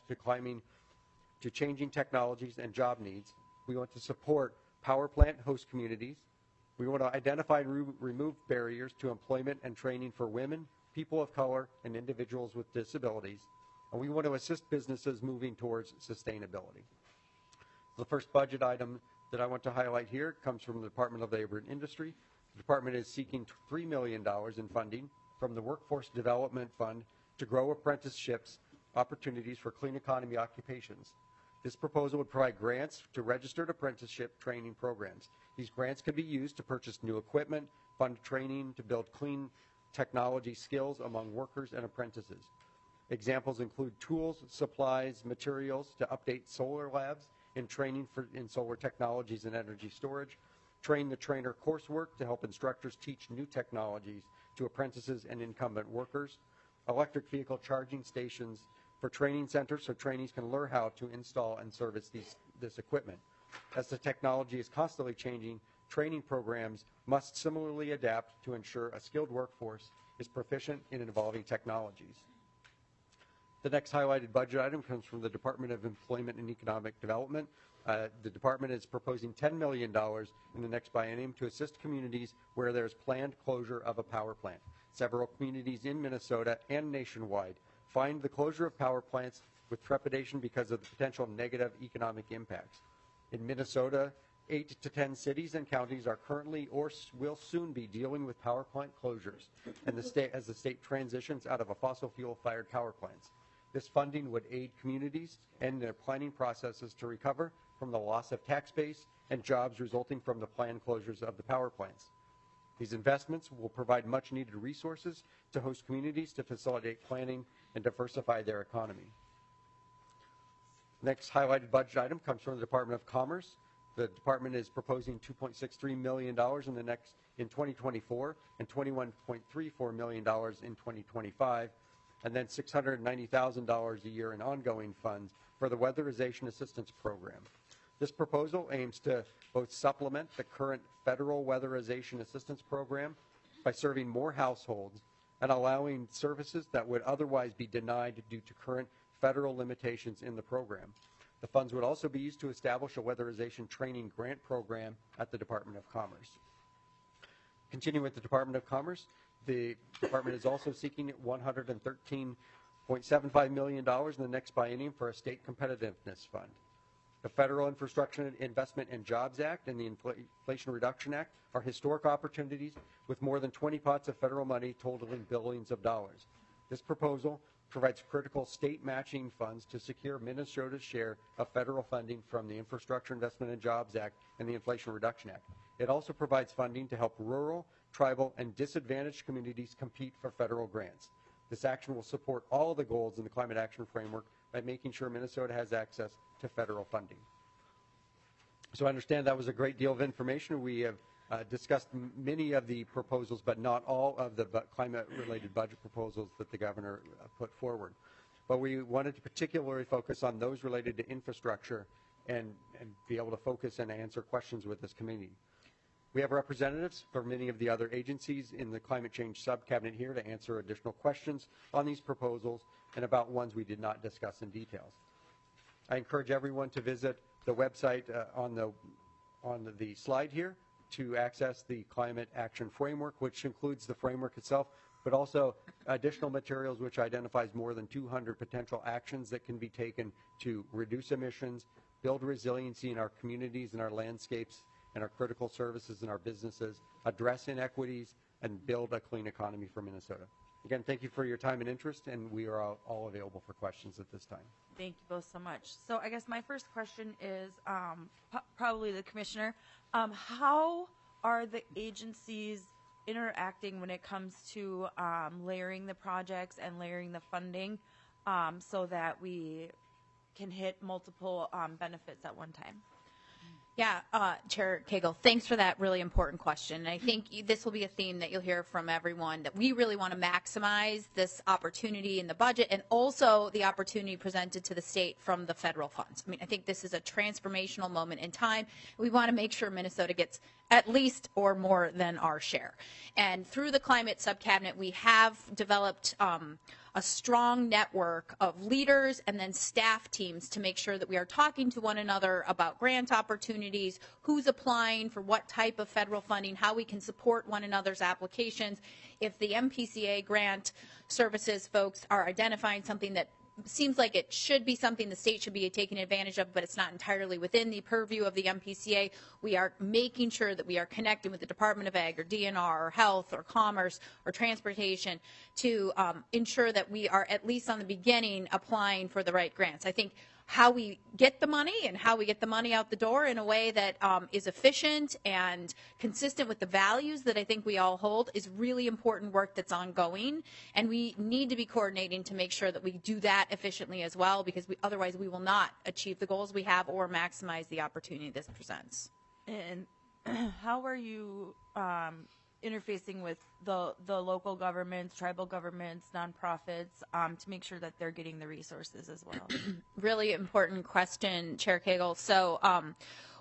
to changing technologies and job needs. We want to support power plant host communities. We want to identify and remove barriers to employment and training for women, people of color, and individuals with disabilities. And we want to assist businesses moving towards sustainability. The first budget item that I want to highlight here comes from the Department of Labor and Industry. The department is seeking $3 million in funding from the Workforce Development Fund to grow apprenticeships opportunities for clean economy occupations. This proposal would provide grants to registered apprenticeship training programs. These grants could be used to purchase new equipment, fund training to build clean technology skills among workers and apprentices. Examples include tools, supplies, materials to update solar labs in training in solar technologies and energy storage, train the trainer coursework to help instructors teach new technologies to apprentices and incumbent workers, electric vehicle charging stations for training centers so trainees can learn how to install and service this equipment. As the technology is constantly changing, training programs must similarly adapt to ensure a skilled workforce is proficient in evolving technologies. The next highlighted budget item comes from the Department of Employment and Economic Development. The department is proposing $10 million in the next biennium to assist communities where there's planned closure of a power plant. Several communities in Minnesota and nationwide find the closure of power plants with trepidation because of the potential negative economic impacts. In Minnesota, 8 to 10 cities and counties are currently or will soon be dealing with power plant closures and as the state transitions out of a fossil fuel-fired power plants. This funding would aid communities and their planning processes to recover from the loss of tax base and jobs resulting from the planned closures of the power plants. These investments will provide much-needed resources to host communities to facilitate planning and diversify their economy. Next highlighted budget item comes from the Department of Commerce. The department is proposing $2.63 million in 2024 and $21.34 million in 2025, and then $690,000 a year in ongoing funds for the Weatherization Assistance Program. This proposal aims to both supplement the current federal Weatherization Assistance Program by serving more households and allowing services that would otherwise be denied due to current federal limitations in the program. The funds would also be used to establish a weatherization training grant program at the Department of Commerce. Continuing with the Department of Commerce, the department is also seeking $113.75 million in the next biennium for a state competitiveness fund. The Federal Infrastructure Investment and Jobs Act and the Inflation Reduction Act are historic opportunities with more than 20 pots of federal money totaling billions of dollars. This proposal provides critical state matching funds to secure Minnesota's share of federal funding from the Infrastructure Investment and Jobs Act and the Inflation Reduction Act. It also provides funding to help rural, tribal, and disadvantaged communities compete for federal grants. This action will support all of the goals in the Climate Action Framework by making sure Minnesota has access to federal funding. So I understand that was a great deal of information. We have discussed many of the proposals, but not all of the climate-related budget proposals that the governor put forward. But we wanted to particularly focus on those related to infrastructure and be able to focus and answer questions with this committee. We have representatives from many of the other agencies in the climate change subcabinet here to answer additional questions on these proposals and about ones we did not discuss in details. I encourage everyone to visit the website on the slide here to access the Climate Action Framework, which includes the framework itself, but also additional materials which identifies more than 200 potential actions that can be taken to reduce emissions, build resiliency in our communities and our landscapes and our critical services and our businesses, address inequities, and build a clean economy for Minnesota. Again, thank you for your time and interest, and we are all available for questions at this time. Thank you both so much. So I guess my first question is probably the commissioner. How are the agencies interacting when it comes to layering the projects and layering the funding so that we can hit multiple benefits at one time? Yeah, Chair Cagle, thanks for that really important question. And I think this will be a theme that you'll hear from everyone, that we really want to maximize this opportunity in the budget and also the opportunity presented to the state from the federal funds. I mean, I think this is a transformational moment in time. We want to make sure Minnesota gets at least or more than our share. And through the climate subcabinet, we have developed a strong network of leaders and then staff teams to make sure that we are talking to one another about grant opportunities, who's applying for what type of federal funding, how we can support one another's applications. If the MPCA grant services folks are identifying something that seems like it should be something the state should be taking advantage of, but it's not entirely within the purview of the MPCA, we are making sure that we are connecting with the Department of Ag or DNR or Health or Commerce or Transportation to ensure that we are at least on the beginning applying for the right grants. I think how we get the money and how we get the money out the door in a way that is efficient and consistent with the values that I think we all hold is really important work that's ongoing. And we need to be coordinating to make sure that we do that efficiently as well, because otherwise we will not achieve the goals we have or maximize the opportunity this presents. And how are you interfacing with the local governments, tribal governments, nonprofits to make sure that they're getting the resources as well? Really important question, Chair Cagle. So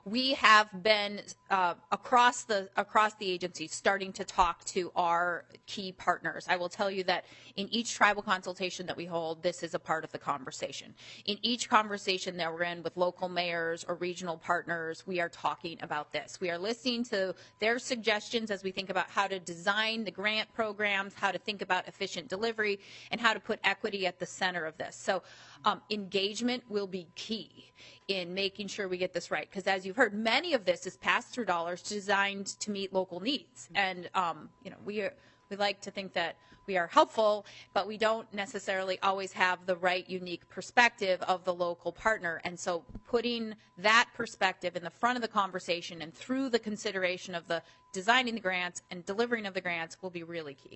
we have been across the agency starting to talk to our key partners. I will tell you that in each tribal consultation that we hold, this is a part of the conversation. In each conversation that we're in with local mayors or regional partners, we are talking about this. We are listening to their suggestions as we think about how to design the grant programs, how to think about efficient delivery, and how to put equity at the center of this. So engagement will be key in making sure we get this right, because as you've heard, many of this is pass-through dollars designed to meet local needs. And we like to think that we are helpful, but we don't necessarily always have the right unique perspective of the local partner. And so putting that perspective in the front of the conversation and through the consideration of the designing the grants and delivering of the grants will be really key.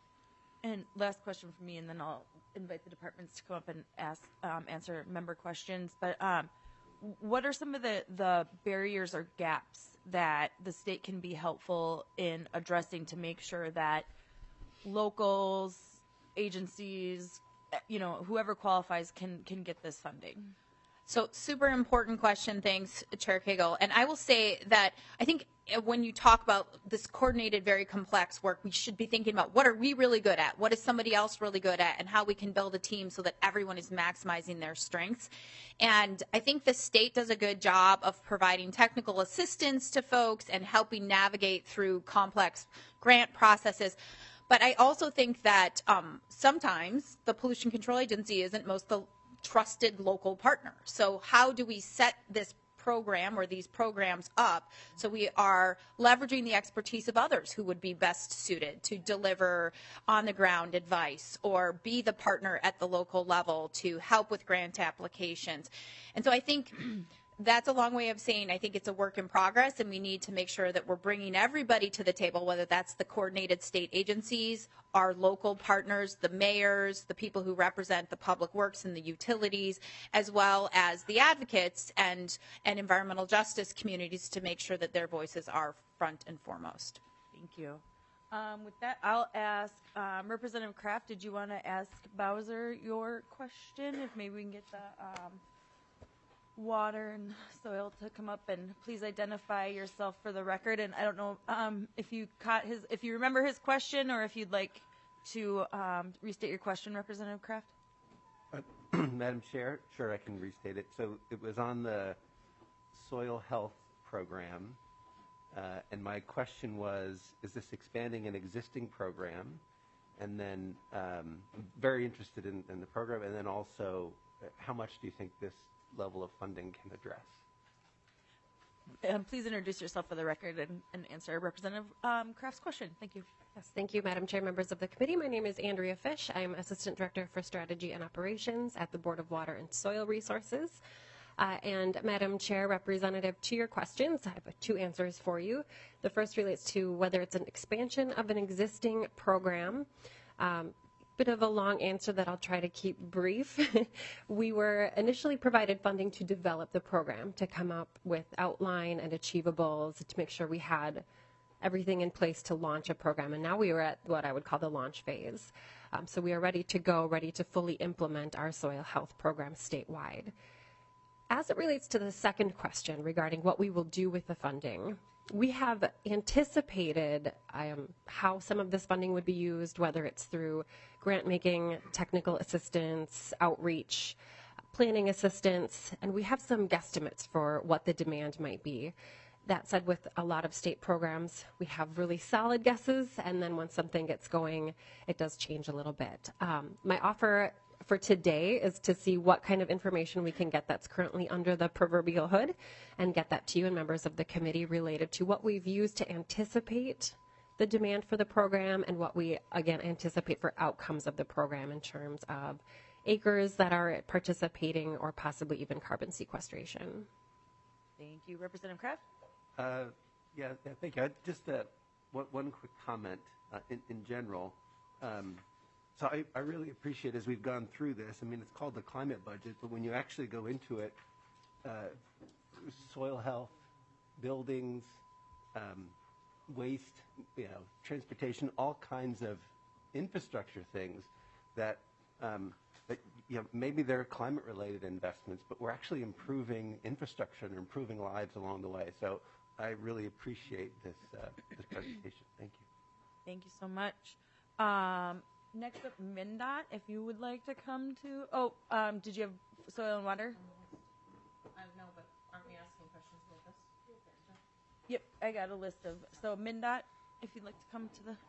And last question for me, and then I'll invite the departments to come up and answer member questions. But what are some of the barriers or gaps that the state can be helpful in addressing to make sure that locals, agencies, whoever qualifies can get this funding? So super important question. Thanks, Chair Cagle. And I will say that I think when you talk about this coordinated, very complex work, we should be thinking about what are we really good at? What is somebody else really good at? And how we can build a team so that everyone is maximizing their strengths. And I think the state does a good job of providing technical assistance to folks and helping navigate through complex grant processes. But I also think that sometimes the Pollution Control Agency isn't the trusted local partner. So how do we set this program or these programs up so we are leveraging the expertise of others who would be best suited to deliver on the ground advice or be the partner at the local level to help with grant applications? And so I think that's a long way of saying I think it's a work in progress, and we need to make sure that we're bringing everybody to the table, whether that's the coordinated state agencies, our local partners, the mayors, the people who represent the public works and the utilities, as well as the advocates and environmental justice communities to make sure that their voices are front and foremost. Thank you. With that, I'll ask Representative Kraft, did you want to ask Bowser your question? If maybe we can get the water and soil to come up, and please identify yourself for the record. And I don't know if you remember his question, or if you'd like to restate your question, Representative Kraft. Madam Chair, sure, I can restate it. So it was on the soil health program, and my question was, is this expanding an existing program? And then very interested in the program, and then also how much do you think this level of funding can address? Please introduce yourself for the record and answer Representative Kraft's question. Thank you. Yes, thank you, Madam Chair, members of the committee. My name is Andrea Fish. I'm Assistant Director for Strategy and Operations at the Board of Water and Soil Resources. And Madam Chair, Representative, to your questions, I have two answers for you. The first relates to whether it's an expansion of an existing program. Bit of a long answer that I'll try to keep brief. We were initially provided funding to develop the program, to come up with outline and achievables, to make sure we had everything in place to launch a program. And now we are at what I would call the launch phase. So we are ready to go, ready to fully implement our soil health program statewide. As it relates to the second question regarding what we will do with the funding, we have anticipated how some of this funding would be used, whether it's through grant making, technical assistance, outreach, planning assistance, and we have some guesstimates for what the demand might be. That said, with a lot of state programs, we have really solid guesses, and then once something gets going, it does change a little bit. My offer for today is to see what kind of information we can get that's currently under the proverbial hood and get that to you and members of the committee related to what we've used to anticipate the demand for the program and what we, again, anticipate for outcomes of the program in terms of acres that are participating or possibly even carbon sequestration. Thank you. Representative Kraft? Yeah, thank you. Just one quick comment in general. So I really appreciate, as we've gone through this, I mean, it's called the climate budget, but when you actually go into it, soil health, buildings, waste, transportation, all kinds of infrastructure things that maybe they're climate-related investments, but we're actually improving infrastructure and improving lives along the way. So I really appreciate this presentation. Thank you. Thank you so much. Next up, MnDOT, if you would like to come to. Did you have soil and water? No, but aren't we asking questions about this? Yep, I got a list of. So MnDOT, if you'd like to come to the.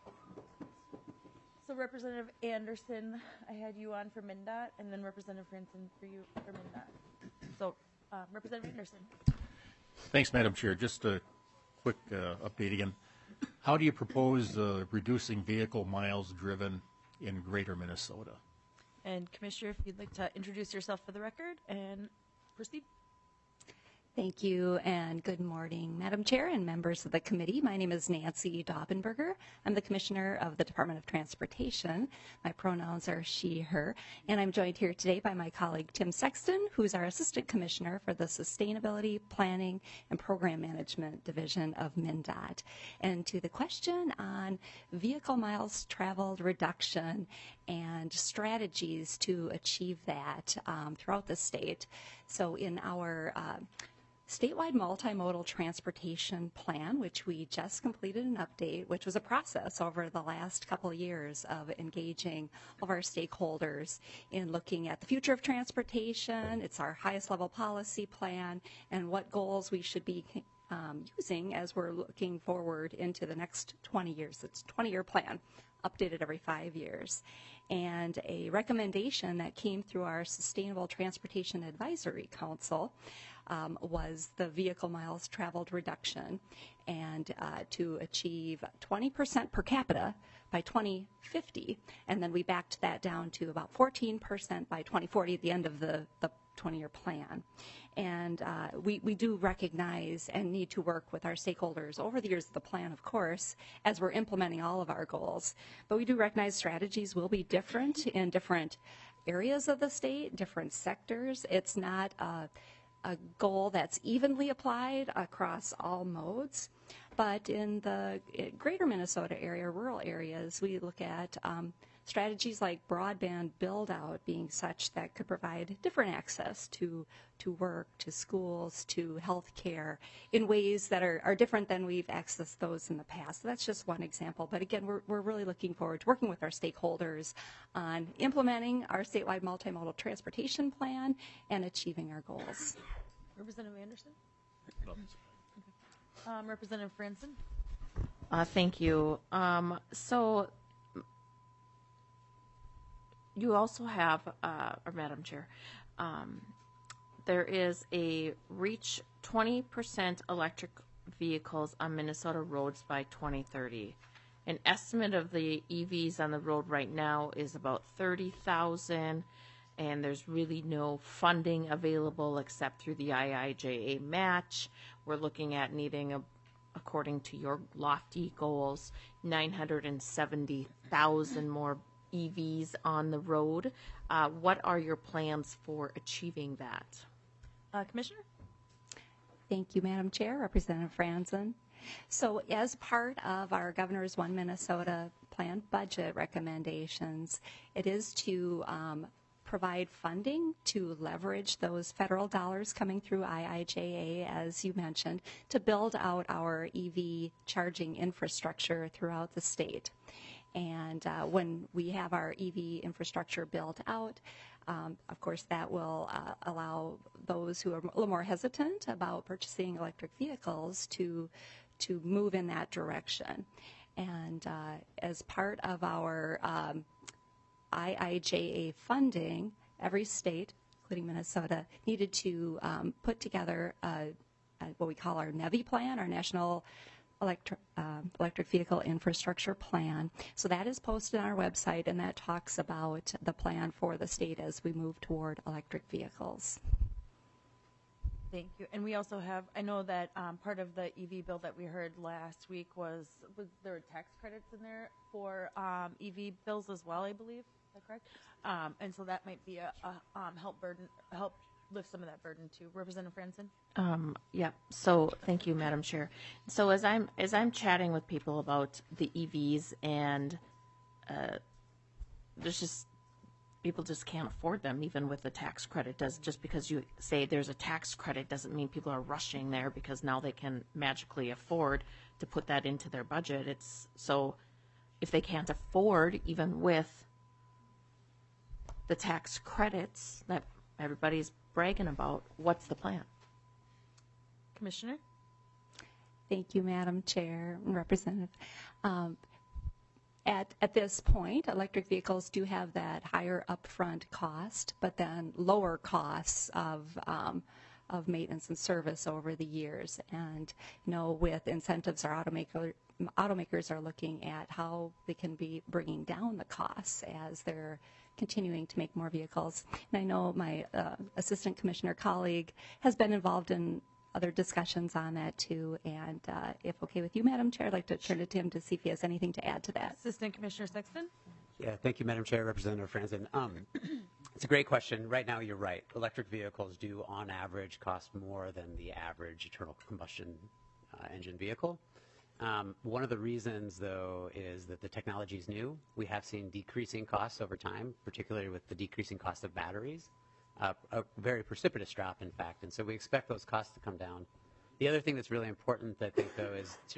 So Representative Anderson, I had you on for MnDOT, and then Representative Franson for you for MnDOT. So Representative Anderson. Thanks, Madam Chair. Just a quick update again. How do you propose reducing vehicle miles driven in greater Minnesota? And Commissioner, if you'd like to introduce yourself for the record and proceed. Thank you, and good morning, Madam Chair and members of the committee. My name is Nancy Daubenberger. I'm the Commissioner of the Department of Transportation. My pronouns are she, her, and I'm joined here today by my colleague Tim Sexton, who's our Assistant Commissioner for the Sustainability, Planning, and Program Management Division of MnDOT. And to the question on vehicle miles traveled reduction and strategies to achieve that throughout the state. So in our statewide multimodal transportation plan, which we just completed an update, which was a process over the last couple of years of engaging all of our stakeholders in looking at the future of transportation. It's our highest level policy plan and what goals we should be using as we're looking forward into the next 20 years. It's a 20-year plan, updated every 5 years. And a recommendation that came through our Sustainable Transportation Advisory Council was the vehicle miles traveled reduction, and to achieve 20% per capita by 2050. And then we backed that down to about 14% by 2040 at the end of the 20-year plan. And we do recognize and need to work with our stakeholders over the years of the plan, of course, as we're implementing all of our goals. But we do recognize strategies will be different in different areas of the state, different sectors. It's not a goal that's evenly applied across all modes. But in the greater Minnesota area, rural areas, we look at strategies like broadband build-out being such that could provide different access to work, to schools, to health care in ways that are different than we've accessed those in the past. So that's just one example. But again, we're really looking forward to working with our stakeholders on implementing our statewide multimodal transportation plan and achieving our goals. Representative Anderson? Representative Franson? Thank you. So you also have, or Madam Chair, there is a reach 20% electric vehicles on Minnesota roads by 2030. An estimate of the EVs on the road right now is about 30,000, and there's really no funding available except through the IIJA match. We're looking at needing, according to your lofty goals, 970,000 more EVs on the road. What are your plans for achieving that? Commissioner? Thank you, Madam Chair. Representative Franson. So as part of our Governor's One Minnesota plan budget recommendations, it is to provide funding to leverage those federal dollars coming through IIJA, as you mentioned, to build out our EV charging infrastructure throughout the state. And when we have our EV infrastructure built out, of course, that will allow those who are a little more hesitant about purchasing electric vehicles to move in that direction. And as part of our IIJA funding, every state, including Minnesota, needed to put together what we call our NEVI plan, our National Electric Vehicle Infrastructure Plan. So that is posted on our website, and that talks about the plan for the state as we move toward electric vehicles. Thank you. And we also have, I know that part of the EV bill that we heard last week was there were tax credits in there for EV bills as well, I believe. Is that correct? And so that might be a help lift some of that burden too. Representative Franson? Yeah. So thank you, Madam Chair. So as I'm chatting with people about the EVs, and there's just people just can't afford them, even with the tax credit. Just because you say there's a tax credit doesn't mean people are rushing there because now they can magically afford to put that into their budget. It's so if they can't afford, even with the tax credits that everybody's bragging about, what's the plan? Commissioner? Thank you, Madam Chair and Representative. At this point, electric vehicles do have that higher upfront cost, but then lower costs of maintenance and service over the years. And with incentives, our automakers are looking at how they can be bringing down the costs as they're continuing to make more vehicles. And I know my assistant commissioner colleague has been involved in other discussions on that too. And if okay with you, Madam Chair, I'd like to turn it to him to see if he has anything to add to that. Assistant Commissioner Sexton? Yeah, thank you, Madam Chair, Representative Franzen. It's a great question. Right now, you're right. Electric vehicles do, on average, cost more than the average internal combustion engine vehicle. One of the reasons, though, is that the technology is new. We have seen decreasing costs over time, particularly with the decreasing cost of batteries. A very precipitous drop, in fact, and so we expect those costs to come down. The other thing that's really important, I think, though, is to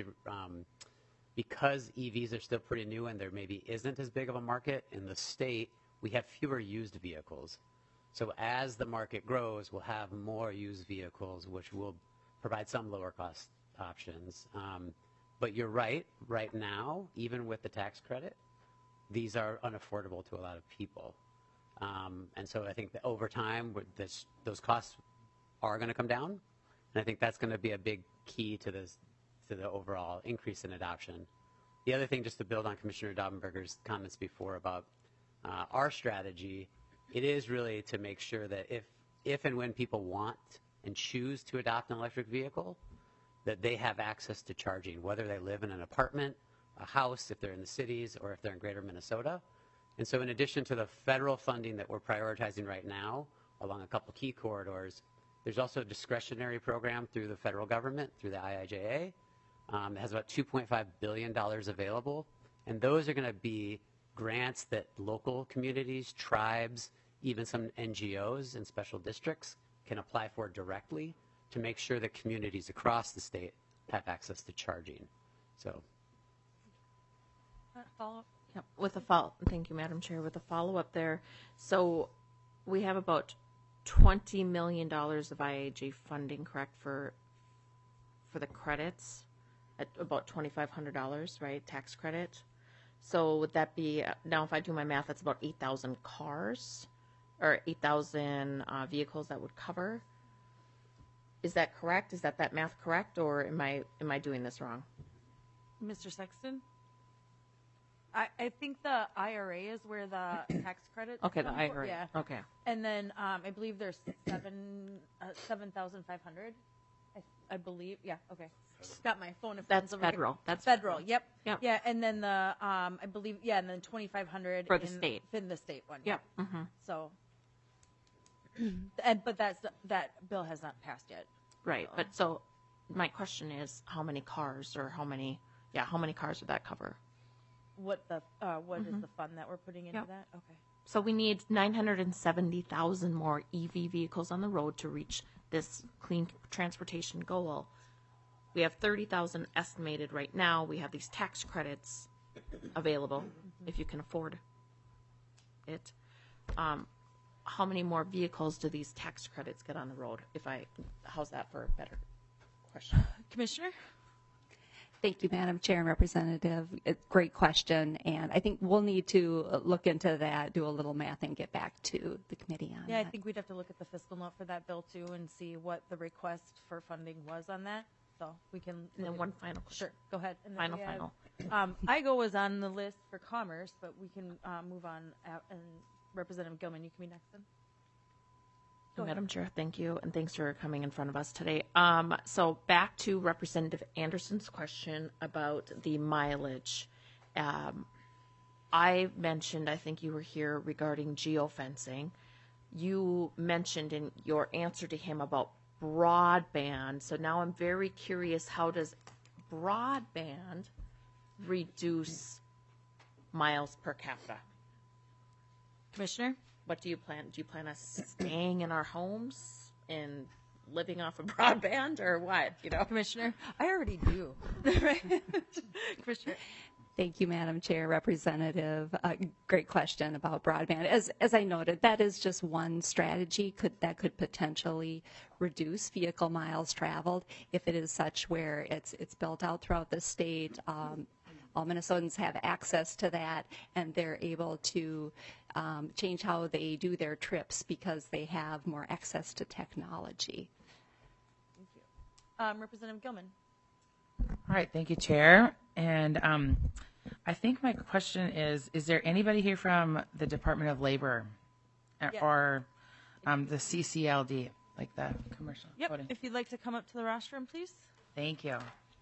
because EVs are still pretty new and there maybe isn't as big of a market in the state, we have fewer used vehicles. So as the market grows, we'll have more used vehicles, which will provide some lower cost options. But you're right. Right now, even with the tax credit, these are unaffordable to a lot of people. And so I think that over time, those costs are going to come down. And I think that's going to be a big key to the overall increase in adoption. The other thing, just to build on Commissioner Daubenberger's comments before about our strategy, it is really to make sure that if and when people want and choose to adopt an electric vehicle, that they have access to charging, whether they live in an apartment, a house, if they're in the cities, or if they're in greater Minnesota. And so in addition to the federal funding that we're prioritizing right now along a couple key corridors, there's also a discretionary program through the federal government, through the IIJA. It has about $2.5 billion available. And those are going to be grants that local communities, tribes, even some NGOs and special districts can apply for directly to make sure that communities across the state have access to charging. So. Follow-up? Yep. Thank you, Madam Chair. With a follow-up there, so we have about $20 million of IIJ funding, correct, for the credits at about $2,500, right, tax credit. So would that be, now if I do my math, that's about 8,000 cars or 8,000 vehicles that would cover. Is that correct? Is that math correct, or am I doing this wrong? Mr. Sexton? I think the IRA is where the tax credit. Okay, the IRA. Yeah. Okay. And then I believe there's 7,500. I believe. Yeah. Okay. Just got my phone. That's federal. Here. That's federal. Yep. Yep. Yeah. And then the I believe and then 2,500 for the state. In the state one. Yep. Mm-hmm. So. But that bill has not passed yet. Right. But so my question is, how many cars would that cover? What is the fund that we're putting into that? Okay. So we need 970,000 more EV vehicles on the road to reach this clean transportation goal. We have 30,000 estimated right now. We have these tax credits available if you can afford it. How many more vehicles do these tax credits get on the road? How's that for a better question? Commissioner? Thank you, Madam Chair and Representative. Great question, and I think we'll need to look into that, do a little math, and get back to the committee on that. Yeah, I think we'd have to look at the fiscal note for that bill too and see what the request for funding was on that. So we can. And then one final question. Sure, go ahead. And Final. IGO was on the list for commerce, but we can move on. And Representative Gilman, you can be next then. Madam Chair, thank you, and thanks for coming in front of us today. So back to Representative Anderson's question about the mileage. I mentioned, I think you were here regarding geofencing. You mentioned in your answer to him about broadband. So now I'm very curious, how does broadband reduce miles per capita? Commissioner? what do you plan? Do you plan on staying in our homes and living off of broadband, or what? You know, Commissioner? I already do. Commissioner? Thank you, Madam Chair, Representative. Great question about broadband. As I noted, that is just one strategy that could potentially reduce vehicle miles traveled if it is such where it's built out throughout the state. All Minnesotans have access to that, and they're able to change how they do their trips because they have more access to technology. Thank you. Representative Gilman. All right, thank you, Chair. And I think my question is there anybody here from the Department of Labor or the CCLD, like the commercial Yep. coding? If you'd like to come up to the rostrum, please. Thank you.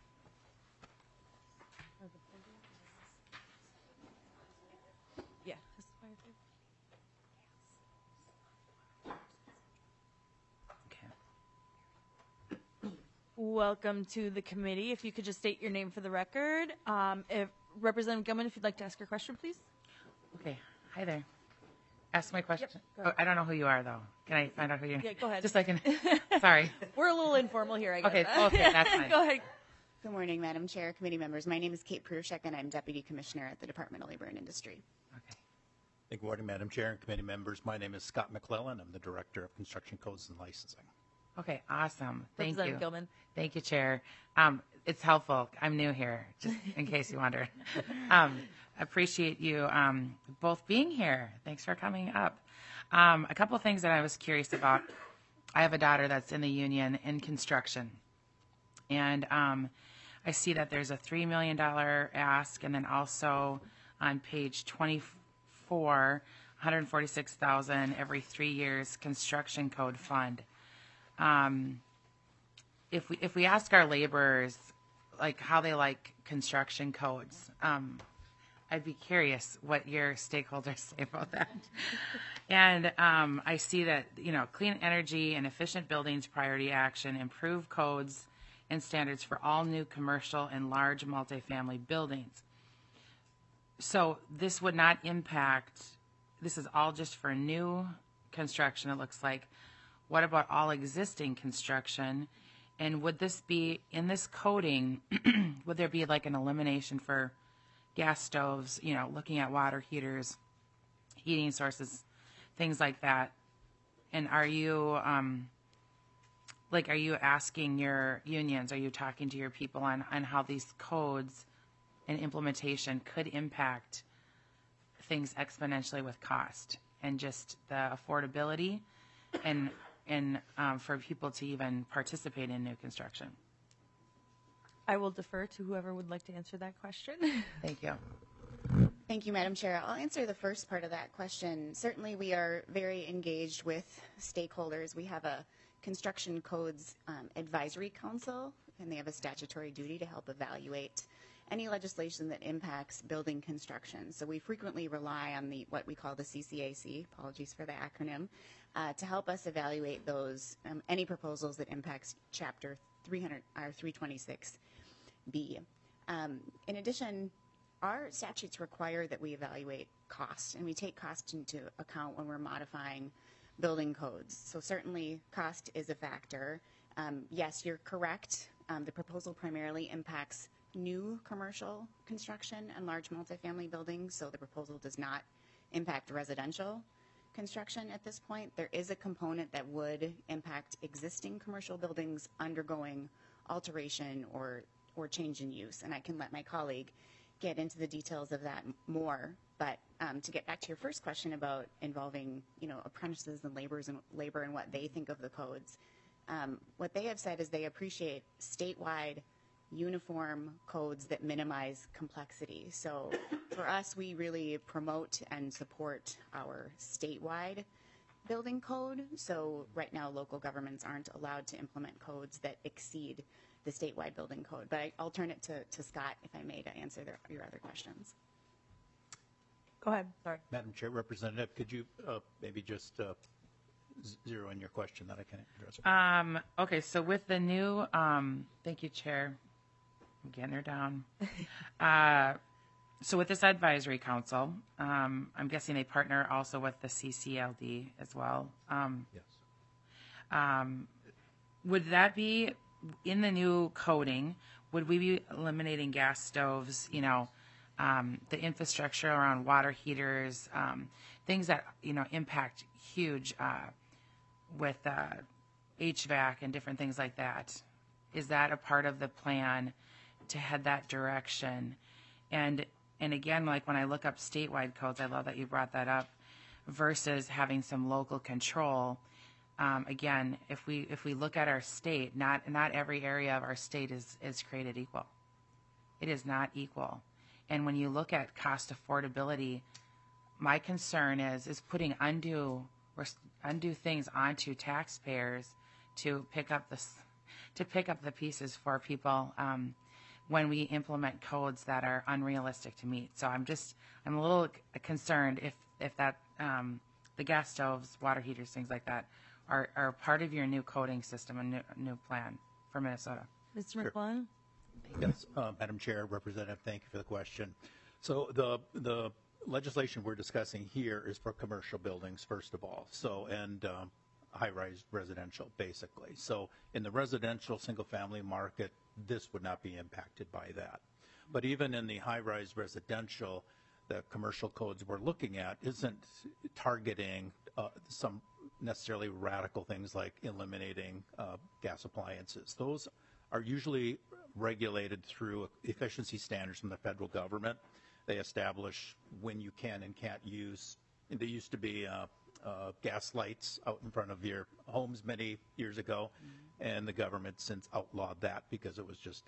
Yeah. Okay. Welcome to the committee. If you could just state your name for the record. If Representative Gilman, if you'd like to ask your question, please. Okay. Hi there. Ask my question. Yep, go Oh, ahead. I don't know who you are, though. Can I find out who you are? Yeah, go ahead. Just so I can. Sorry. We're a little informal here, I guess. Okay, that's fine. Go ahead. Good morning, Madam Chair, committee members. My name is Kate Prushek, and I'm Deputy Commissioner at the Department of Labor and Industry. Okay. Good morning, Madam Chair and committee members. My name is Scott McClellan. I'm the Director of Construction Codes and Licensing. Okay, awesome. Thank you. Representative Gilman. Thank you, Chair. It's helpful. I'm new here, just in case you wondered. Appreciate you both being here. Thanks for coming up. A couple of things that I was curious about. I have a daughter that's in the union in construction, and I see that there's a $3 million ask, and then also on page 24, $146,000 every 3 years construction code fund. If we ask our laborers like how they like construction codes, I'd be curious what your stakeholders say about that. And I see that, clean energy and efficient buildings priority action, improve codes and standards for all new commercial and large multifamily buildings. So this would not impact, this is all just for new construction, it looks like. What about all existing construction? And would this be, in this coding, would there be like an elimination for gas stoves, looking at water heaters, heating sources, things like that? And are you asking your unions, are you talking to your people on how these codes and implementation could impact things exponentially with cost and just the affordability and for people to even participate in new construction? I will defer to whoever would like to answer that question. Thank you. Thank you, Madam Chair. I'll answer the first part of that question. Certainly, we are very engaged with stakeholders. We have a Construction Codes Advisory Council, and they have a statutory duty to help evaluate any legislation that impacts building construction. So we frequently rely on what we call the CCAC, apologies for the acronym, to help us evaluate those, any proposals that impacts Chapter 300 or 326B. In addition, our statutes require that we evaluate cost, and we take cost into account when we're modifying building codes. So certainly cost is a factor. Yes, you're correct. The proposal primarily impacts new commercial construction and large multifamily buildings, so the proposal does not impact residential construction at this point. There is a component that would impact existing commercial buildings undergoing alteration or change in use, and I can let my colleague get into the details of that more. But to get back to your first question about involving, apprentices and labor and what they think of the codes, what they have said is they appreciate statewide uniform codes that minimize complexity. So for us, we really promote and support our statewide building code. So right now, local governments aren't allowed to implement codes that exceed the statewide building code. But I'll turn it to Scott, if I may, to answer your other questions. Go ahead. Sorry. Madam Chair, Representative, could you maybe just zero in your question that I can address? Okay, so with the new, thank you, Chair. I'm getting her down. So with this advisory council, I'm guessing they partner also with the CCLD as well. Yes. Would that be in the new coding? Would we be eliminating gas stoves? The infrastructure around water heaters, things that impact huge with HVAC and different things like that. Is that a part of the plan to head that direction? And again, like when I look up statewide codes, I love that you brought that up, versus having some local control. Again, if we look at our state, not every area of our state is created equal. It is not equal. And when you look at cost affordability, my concern is putting undue things onto taxpayers to pick up the pieces for people when we implement codes that are unrealistic to meet. So I'm a little concerned if that the gas stoves, water heaters, things like that are part of your new coding system and new plan for Minnesota. Mr. McClellan? Yes, Madam Chair, Representative, thank you for the question. So the legislation we're discussing here is for commercial buildings, first of all, and high-rise residential, basically. So in the residential single-family market, this would not be impacted by that. But even in the high-rise residential, the commercial codes we're looking at isn't targeting some necessarily radical things like eliminating gas appliances. Those are usually regulated through efficiency standards from the federal government. They establish when you can and can't use. There used to be gas lights out in front of your homes many years ago, and the government since outlawed that because it was just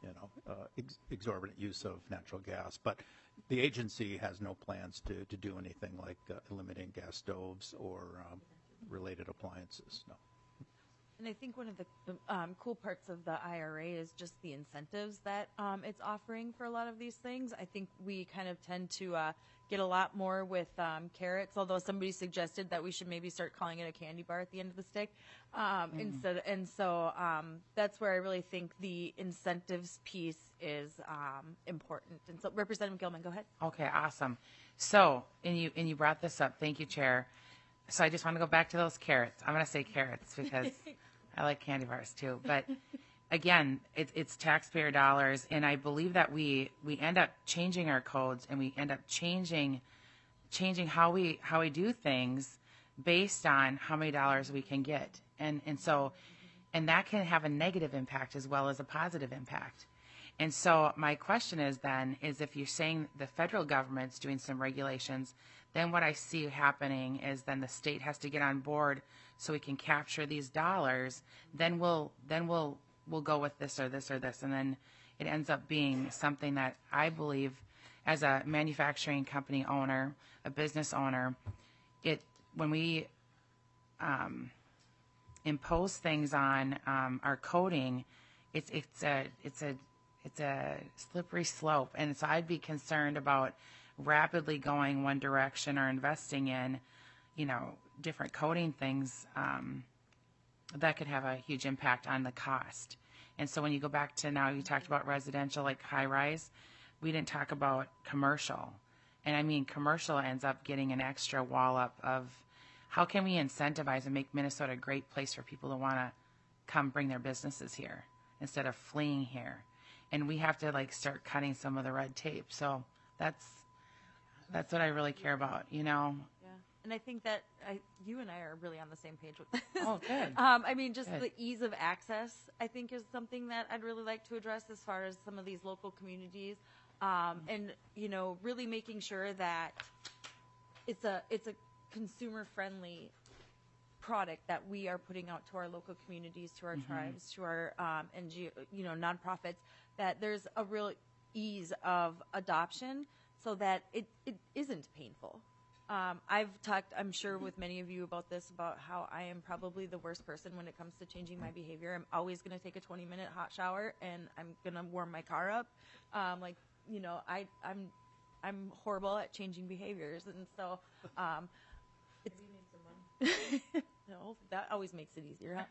exorbitant use of natural gas. But the agency has no plans to do anything like eliminating gas stoves or related appliances. No. And I think one of the cool parts of the IRA is just the incentives that it's offering for a lot of these things. I think we kind of tend to get a lot more with carrots, although somebody suggested that we should maybe start calling it a candy bar at the end of the stick. So that's where I really think the incentives piece is important. And so Representative Gilman, go ahead. Okay, awesome. So, and you brought this up. Thank you, Chair. So I just want to go back to those carrots. I'm going to say carrots because I like candy bars too. But again, it's taxpayer dollars, and I believe that we end up changing our codes, and we end up changing how we do things based on how many dollars we can get, and that can have a negative impact as well as a positive impact. And so my question is if you're saying the federal government's doing some regulations, then what I see happening is then the state has to get on board so we can capture these dollars. Then we'll go with this or this or this, and then it ends up being something that I believe, as a manufacturing company owner, a business owner, when we impose things on our coding, it's a slippery slope, and so I'd be concerned about rapidly going one direction or investing in, different coding things that could have a huge impact on the cost. And so when you go back to now, you talked about residential, like high rise, we didn't talk about commercial. And I mean, commercial ends up getting an extra wallop of how can we incentivize and make Minnesota a great place for people to want to come bring their businesses here instead of fleeing here. And we have to start cutting some of the red tape. So that's what I really care about, Yeah. And I think that you and I are really on the same page with this. Oh, good. Good. The ease of access, I think, is something that I'd really like to address as far as some of these local communities. And, really making sure that it's a consumer-friendly product that we are putting out to our local communities, to our tribes, to our NGO, nonprofits, that there's a real ease of adoption so that it isn't painful. I've talked, I'm sure, with many of you about this, about how I am probably the worst person when it comes to changing my behavior. I'm always going to take a 20-minute hot shower, and I'm going to warm my car up. I'm horrible at changing behaviors, and so no, that always makes it easier,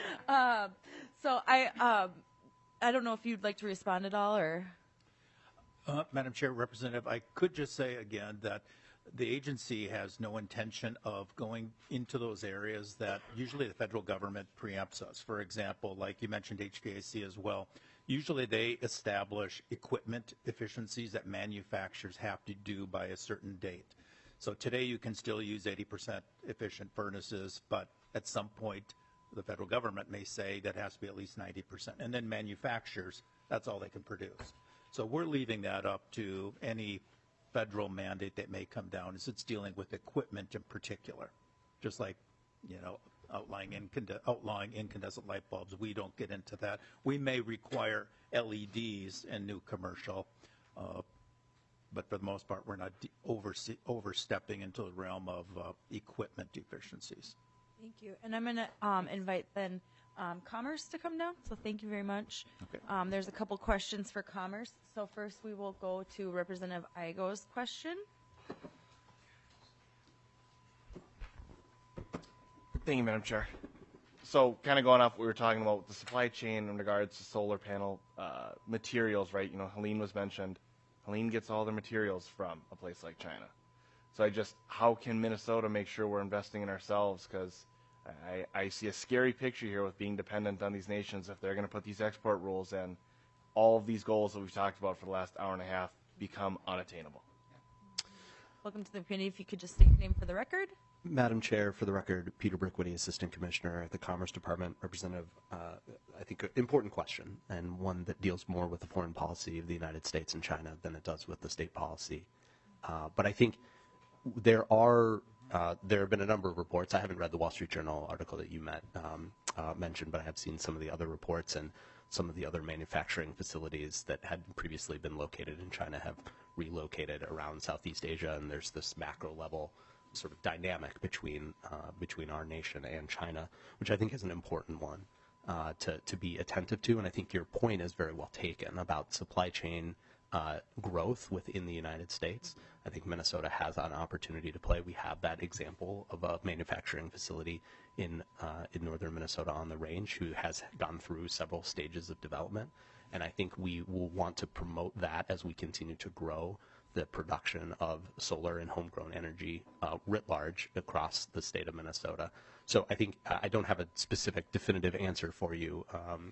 huh? So I don't know if you'd like to respond at all, or Madam Chair, Representative, I could just say again that the agency has no intention of going into those areas that usually the federal government preempts us. For example, like you mentioned HVAC as well. Usually they establish equipment efficiencies that manufacturers have to do by a certain date. So today you can still use 80% efficient furnaces, but at some point the federal government may say that has to be at least 90%. And then manufacturers, that's all they can produce. So we're leaving that up to any federal mandate that may come down as it's dealing with equipment in particular. Just like, outlawing incandescent light bulbs, we don't get into that. We may require LEDs in new commercial, but for the most part, we're not overstepping into the realm of equipment deficiencies. Thank you. And I'm going to invite then Commerce to come down. So thank you very much. Okay. There's a couple questions for Commerce. So first we will go to Representative Igo's question. Thank you, Madam Chair. So kind of going off what we were talking about with the supply chain in regards to solar panel materials, right? Helene was mentioned. Helene gets all their materials from a place like China. So how can Minnesota make sure we're investing in ourselves? Because I see a scary picture here with being dependent on these nations if they're going to put these export rules in. All of these goals that we've talked about for the last hour and a half become unattainable. Welcome to the committee. If you could just state your name for the record. Madam Chair, for the record, Peter Brickwitty, Assistant Commissioner at the Commerce Department. Representative, I think an important question, and one that deals more with the foreign policy of the United States and China than it does with the state policy. But I think there have been a number of reports. I haven't read the Wall Street Journal article that you mentioned, but I have seen some of the other reports, and some of the other manufacturing facilities that had previously been located in China have relocated around Southeast Asia, and there's this macro level sort of dynamic between our nation and China, which I think is an important one to be attentive to. And I think your point is very well taken about supply chain growth within the United States. I think Minnesota has an opportunity to play. We have that example of a manufacturing facility in northern Minnesota on the range who has gone through several stages of development. And I think we will want to promote that as we continue to grow the production of solar and homegrown energy writ large across the state of Minnesota. So I think I don't have a specific definitive answer for you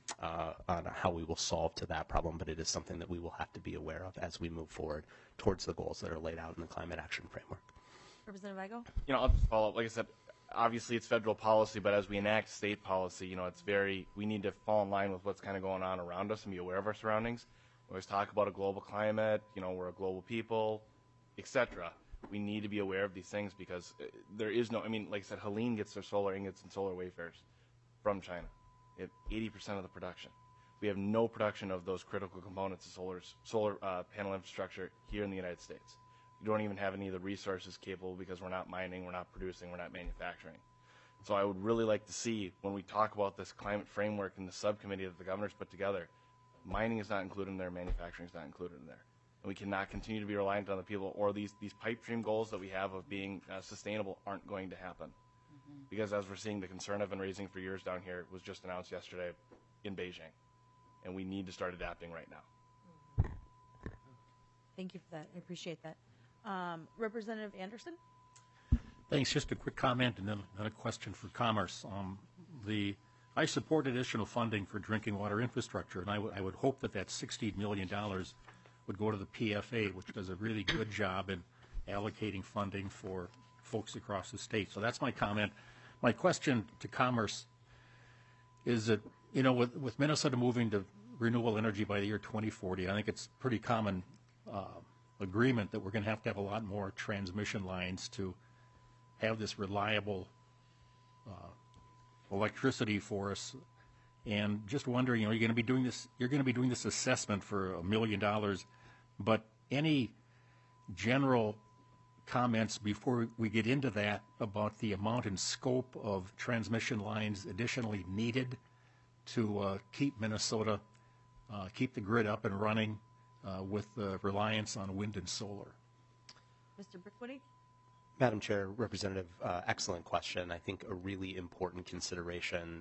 on how we will solve to that problem, but it is something that we will have to be aware of as we move forward towards the goals that are laid out in the Climate Action Framework. Representative Igo? I'll just follow up. Like I said, obviously it's federal policy, but as we enact state policy, we need to fall in line with what's kind of going on around us and be aware of our surroundings. We always talk about a global climate, we're a global people, etc. We need to be aware of these things because there is no, like I said, Helene gets their solar ingots and solar wafers from China. They have 80% of the production. We have no production of those critical components of solar panel infrastructure here in the United States. We don't even have any of the resources capable because we're not mining, we're not producing, we're not manufacturing. So I would really like to see when we talk about this climate framework in the subcommittee that the governor's put together, mining is not included in there, manufacturing is not included in there. And we cannot continue to be reliant on the people, or these pipe dream goals that we have of being sustainable aren't going to happen. Mm-hmm. Because as we're seeing, the concern I've been raising for years down here was just announced yesterday in Beijing. And we need to start adapting right now. Thank you for that. I appreciate that. Representative Anderson? Thanks. Just a quick comment and then a question for Commerce. I support additional funding for drinking water infrastructure, and I would hope that $60 million would go to the PFA, which does a really good job in allocating funding for folks across the state. So that's my comment. My question to Commerce is that, with Minnesota moving to renewable energy by the year 2040, I think it's pretty common agreement that we're going to have a lot more transmission lines to have this reliable electricity for us. And just wondering, you're going to be doing this assessment for $1 million, but any general comments before we get into that about the amount and scope of transmission lines additionally needed to keep Minnesota, keep the grid up and running with reliance on wind and solar? Mr. Brickwitty? Madam Chair, Representative, excellent question. I think a really important consideration,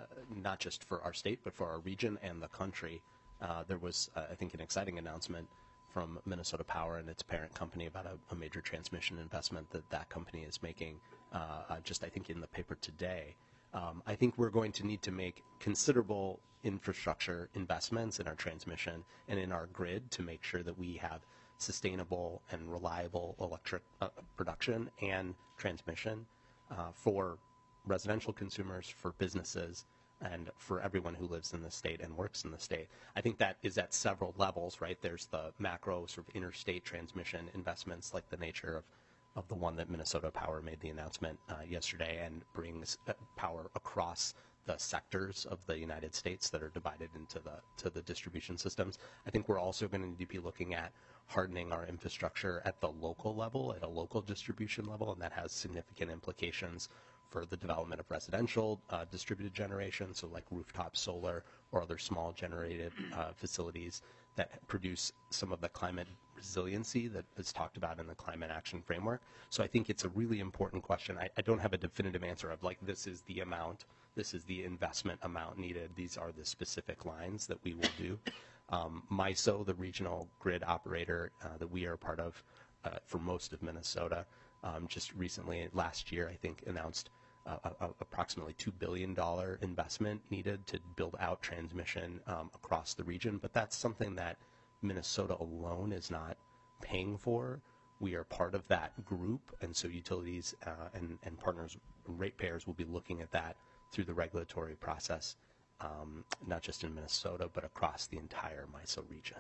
not just for our state, but for our region and the country. There was, I think, an exciting announcement from Minnesota Power and its parent company about a major transmission investment that company is making, just I think in the paper today. I think we're going to need to make considerable infrastructure investments in our transmission and in our grid to make sure that we have sustainable and reliable electric production and transmission for residential consumers, for businesses, and for everyone who lives in the state and works in the state. I think that is at several levels, right? There's the macro sort of interstate transmission investments like the nature of the one that Minnesota Power made the announcement yesterday and brings power across the sectors of the United States that are divided into the distribution systems. I think we're also going to need to be looking at hardening our infrastructure at the local level, at a local distribution level, and that has significant implications for the development of residential distributed generation, so like rooftop solar or other small generated facilities that produce some of the climate resiliency that is talked about in the Climate Action Framework. So I think it's a really important question. I don't have a definitive answer of like this is the amount, this is the investment amount needed, these are the specific lines that we will do. MISO, the regional grid operator that we are a part of for most of Minnesota, just recently, last year, I think, announced approximately $2 billion investment needed to build out transmission across the region. But that's something that Minnesota alone is not paying for. We are part of that group, and so utilities and partners, ratepayers will be looking at that through the regulatory process, not just in Minnesota, but across the entire MISO region.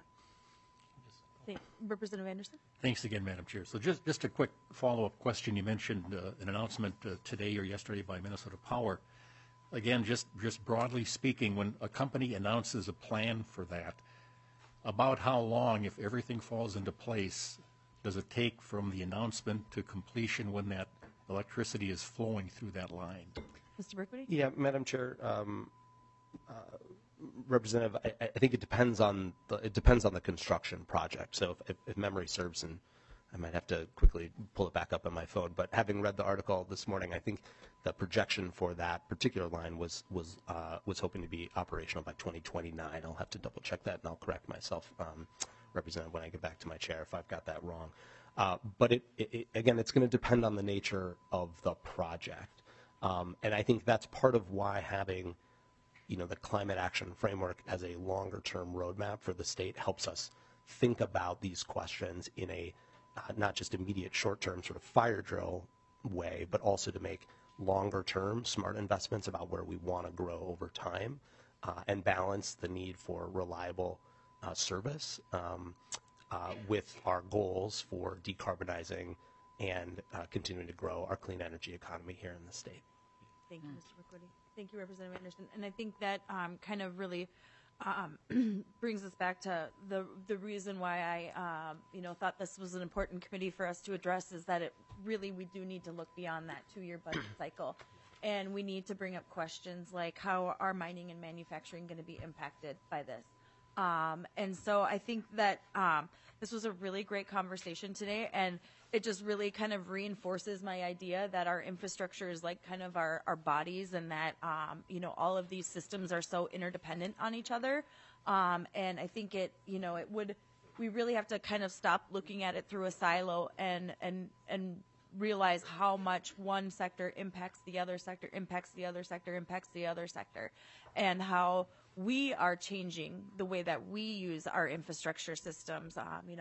Representative Anderson? Thanks again, Madam Chair. So just a quick follow-up question. You mentioned an announcement today or yesterday by Minnesota Power. Again, just broadly speaking, when a company announces a plan for that, about how long, if everything falls into place, does it take from the announcement to completion when that electricity is flowing through that line? Mr. Brickwitty? Yeah, Madam Chair. Representative, I think it depends on the construction project. So if memory serves, and I might have to quickly pull it back up on my phone, but having read the article this morning, I think the projection for that particular line was hoping to be operational by 2029. I'll have to double check that, and I'll correct myself, Representative, when I get back to my chair if I've got that wrong. But again, it's going to depend on the nature of the project, and I think that's part of why having the Climate Action Framework as a longer-term roadmap for the state helps us think about these questions in a not just immediate short-term sort of fire drill way, but also to make longer-term smart investments about where we want to grow over time and balance the need for reliable service with our goals for decarbonizing and continuing to grow our clean energy economy here in the state. Thank you, Mr. McWitty. Thank you, Representative Anderson. And I think that kind of really brings us back to the reason why I thought this was an important committee for us to address is that we do need to look beyond that 2-year budget cycle. And we need to bring up questions like how are mining and manufacturing going to be impacted by this? And so I think that this was a really great conversation today, and it just really kind of reinforces my idea that our infrastructure is like kind of our bodies, and that all of these systems are so interdependent on each other. And I think we really have to kind of stop looking at it through a silo and realize how much one sector impacts the other sector, impacts the other sector, impacts the other sector, and how we are changing the way that we use our infrastructure systems.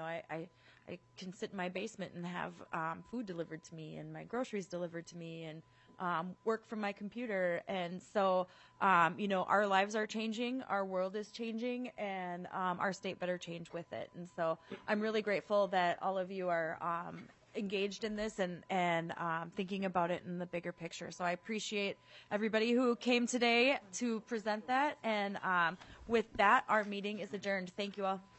I can sit in my basement and have food delivered to me and my groceries delivered to me and work from my computer. And so, our lives are changing, our world is changing, and our state better change with it. And so I'm really grateful that all of you are engaged in this and thinking about it in the bigger picture. So I appreciate everybody who came today to present that. And with that, our meeting is adjourned. Thank you all.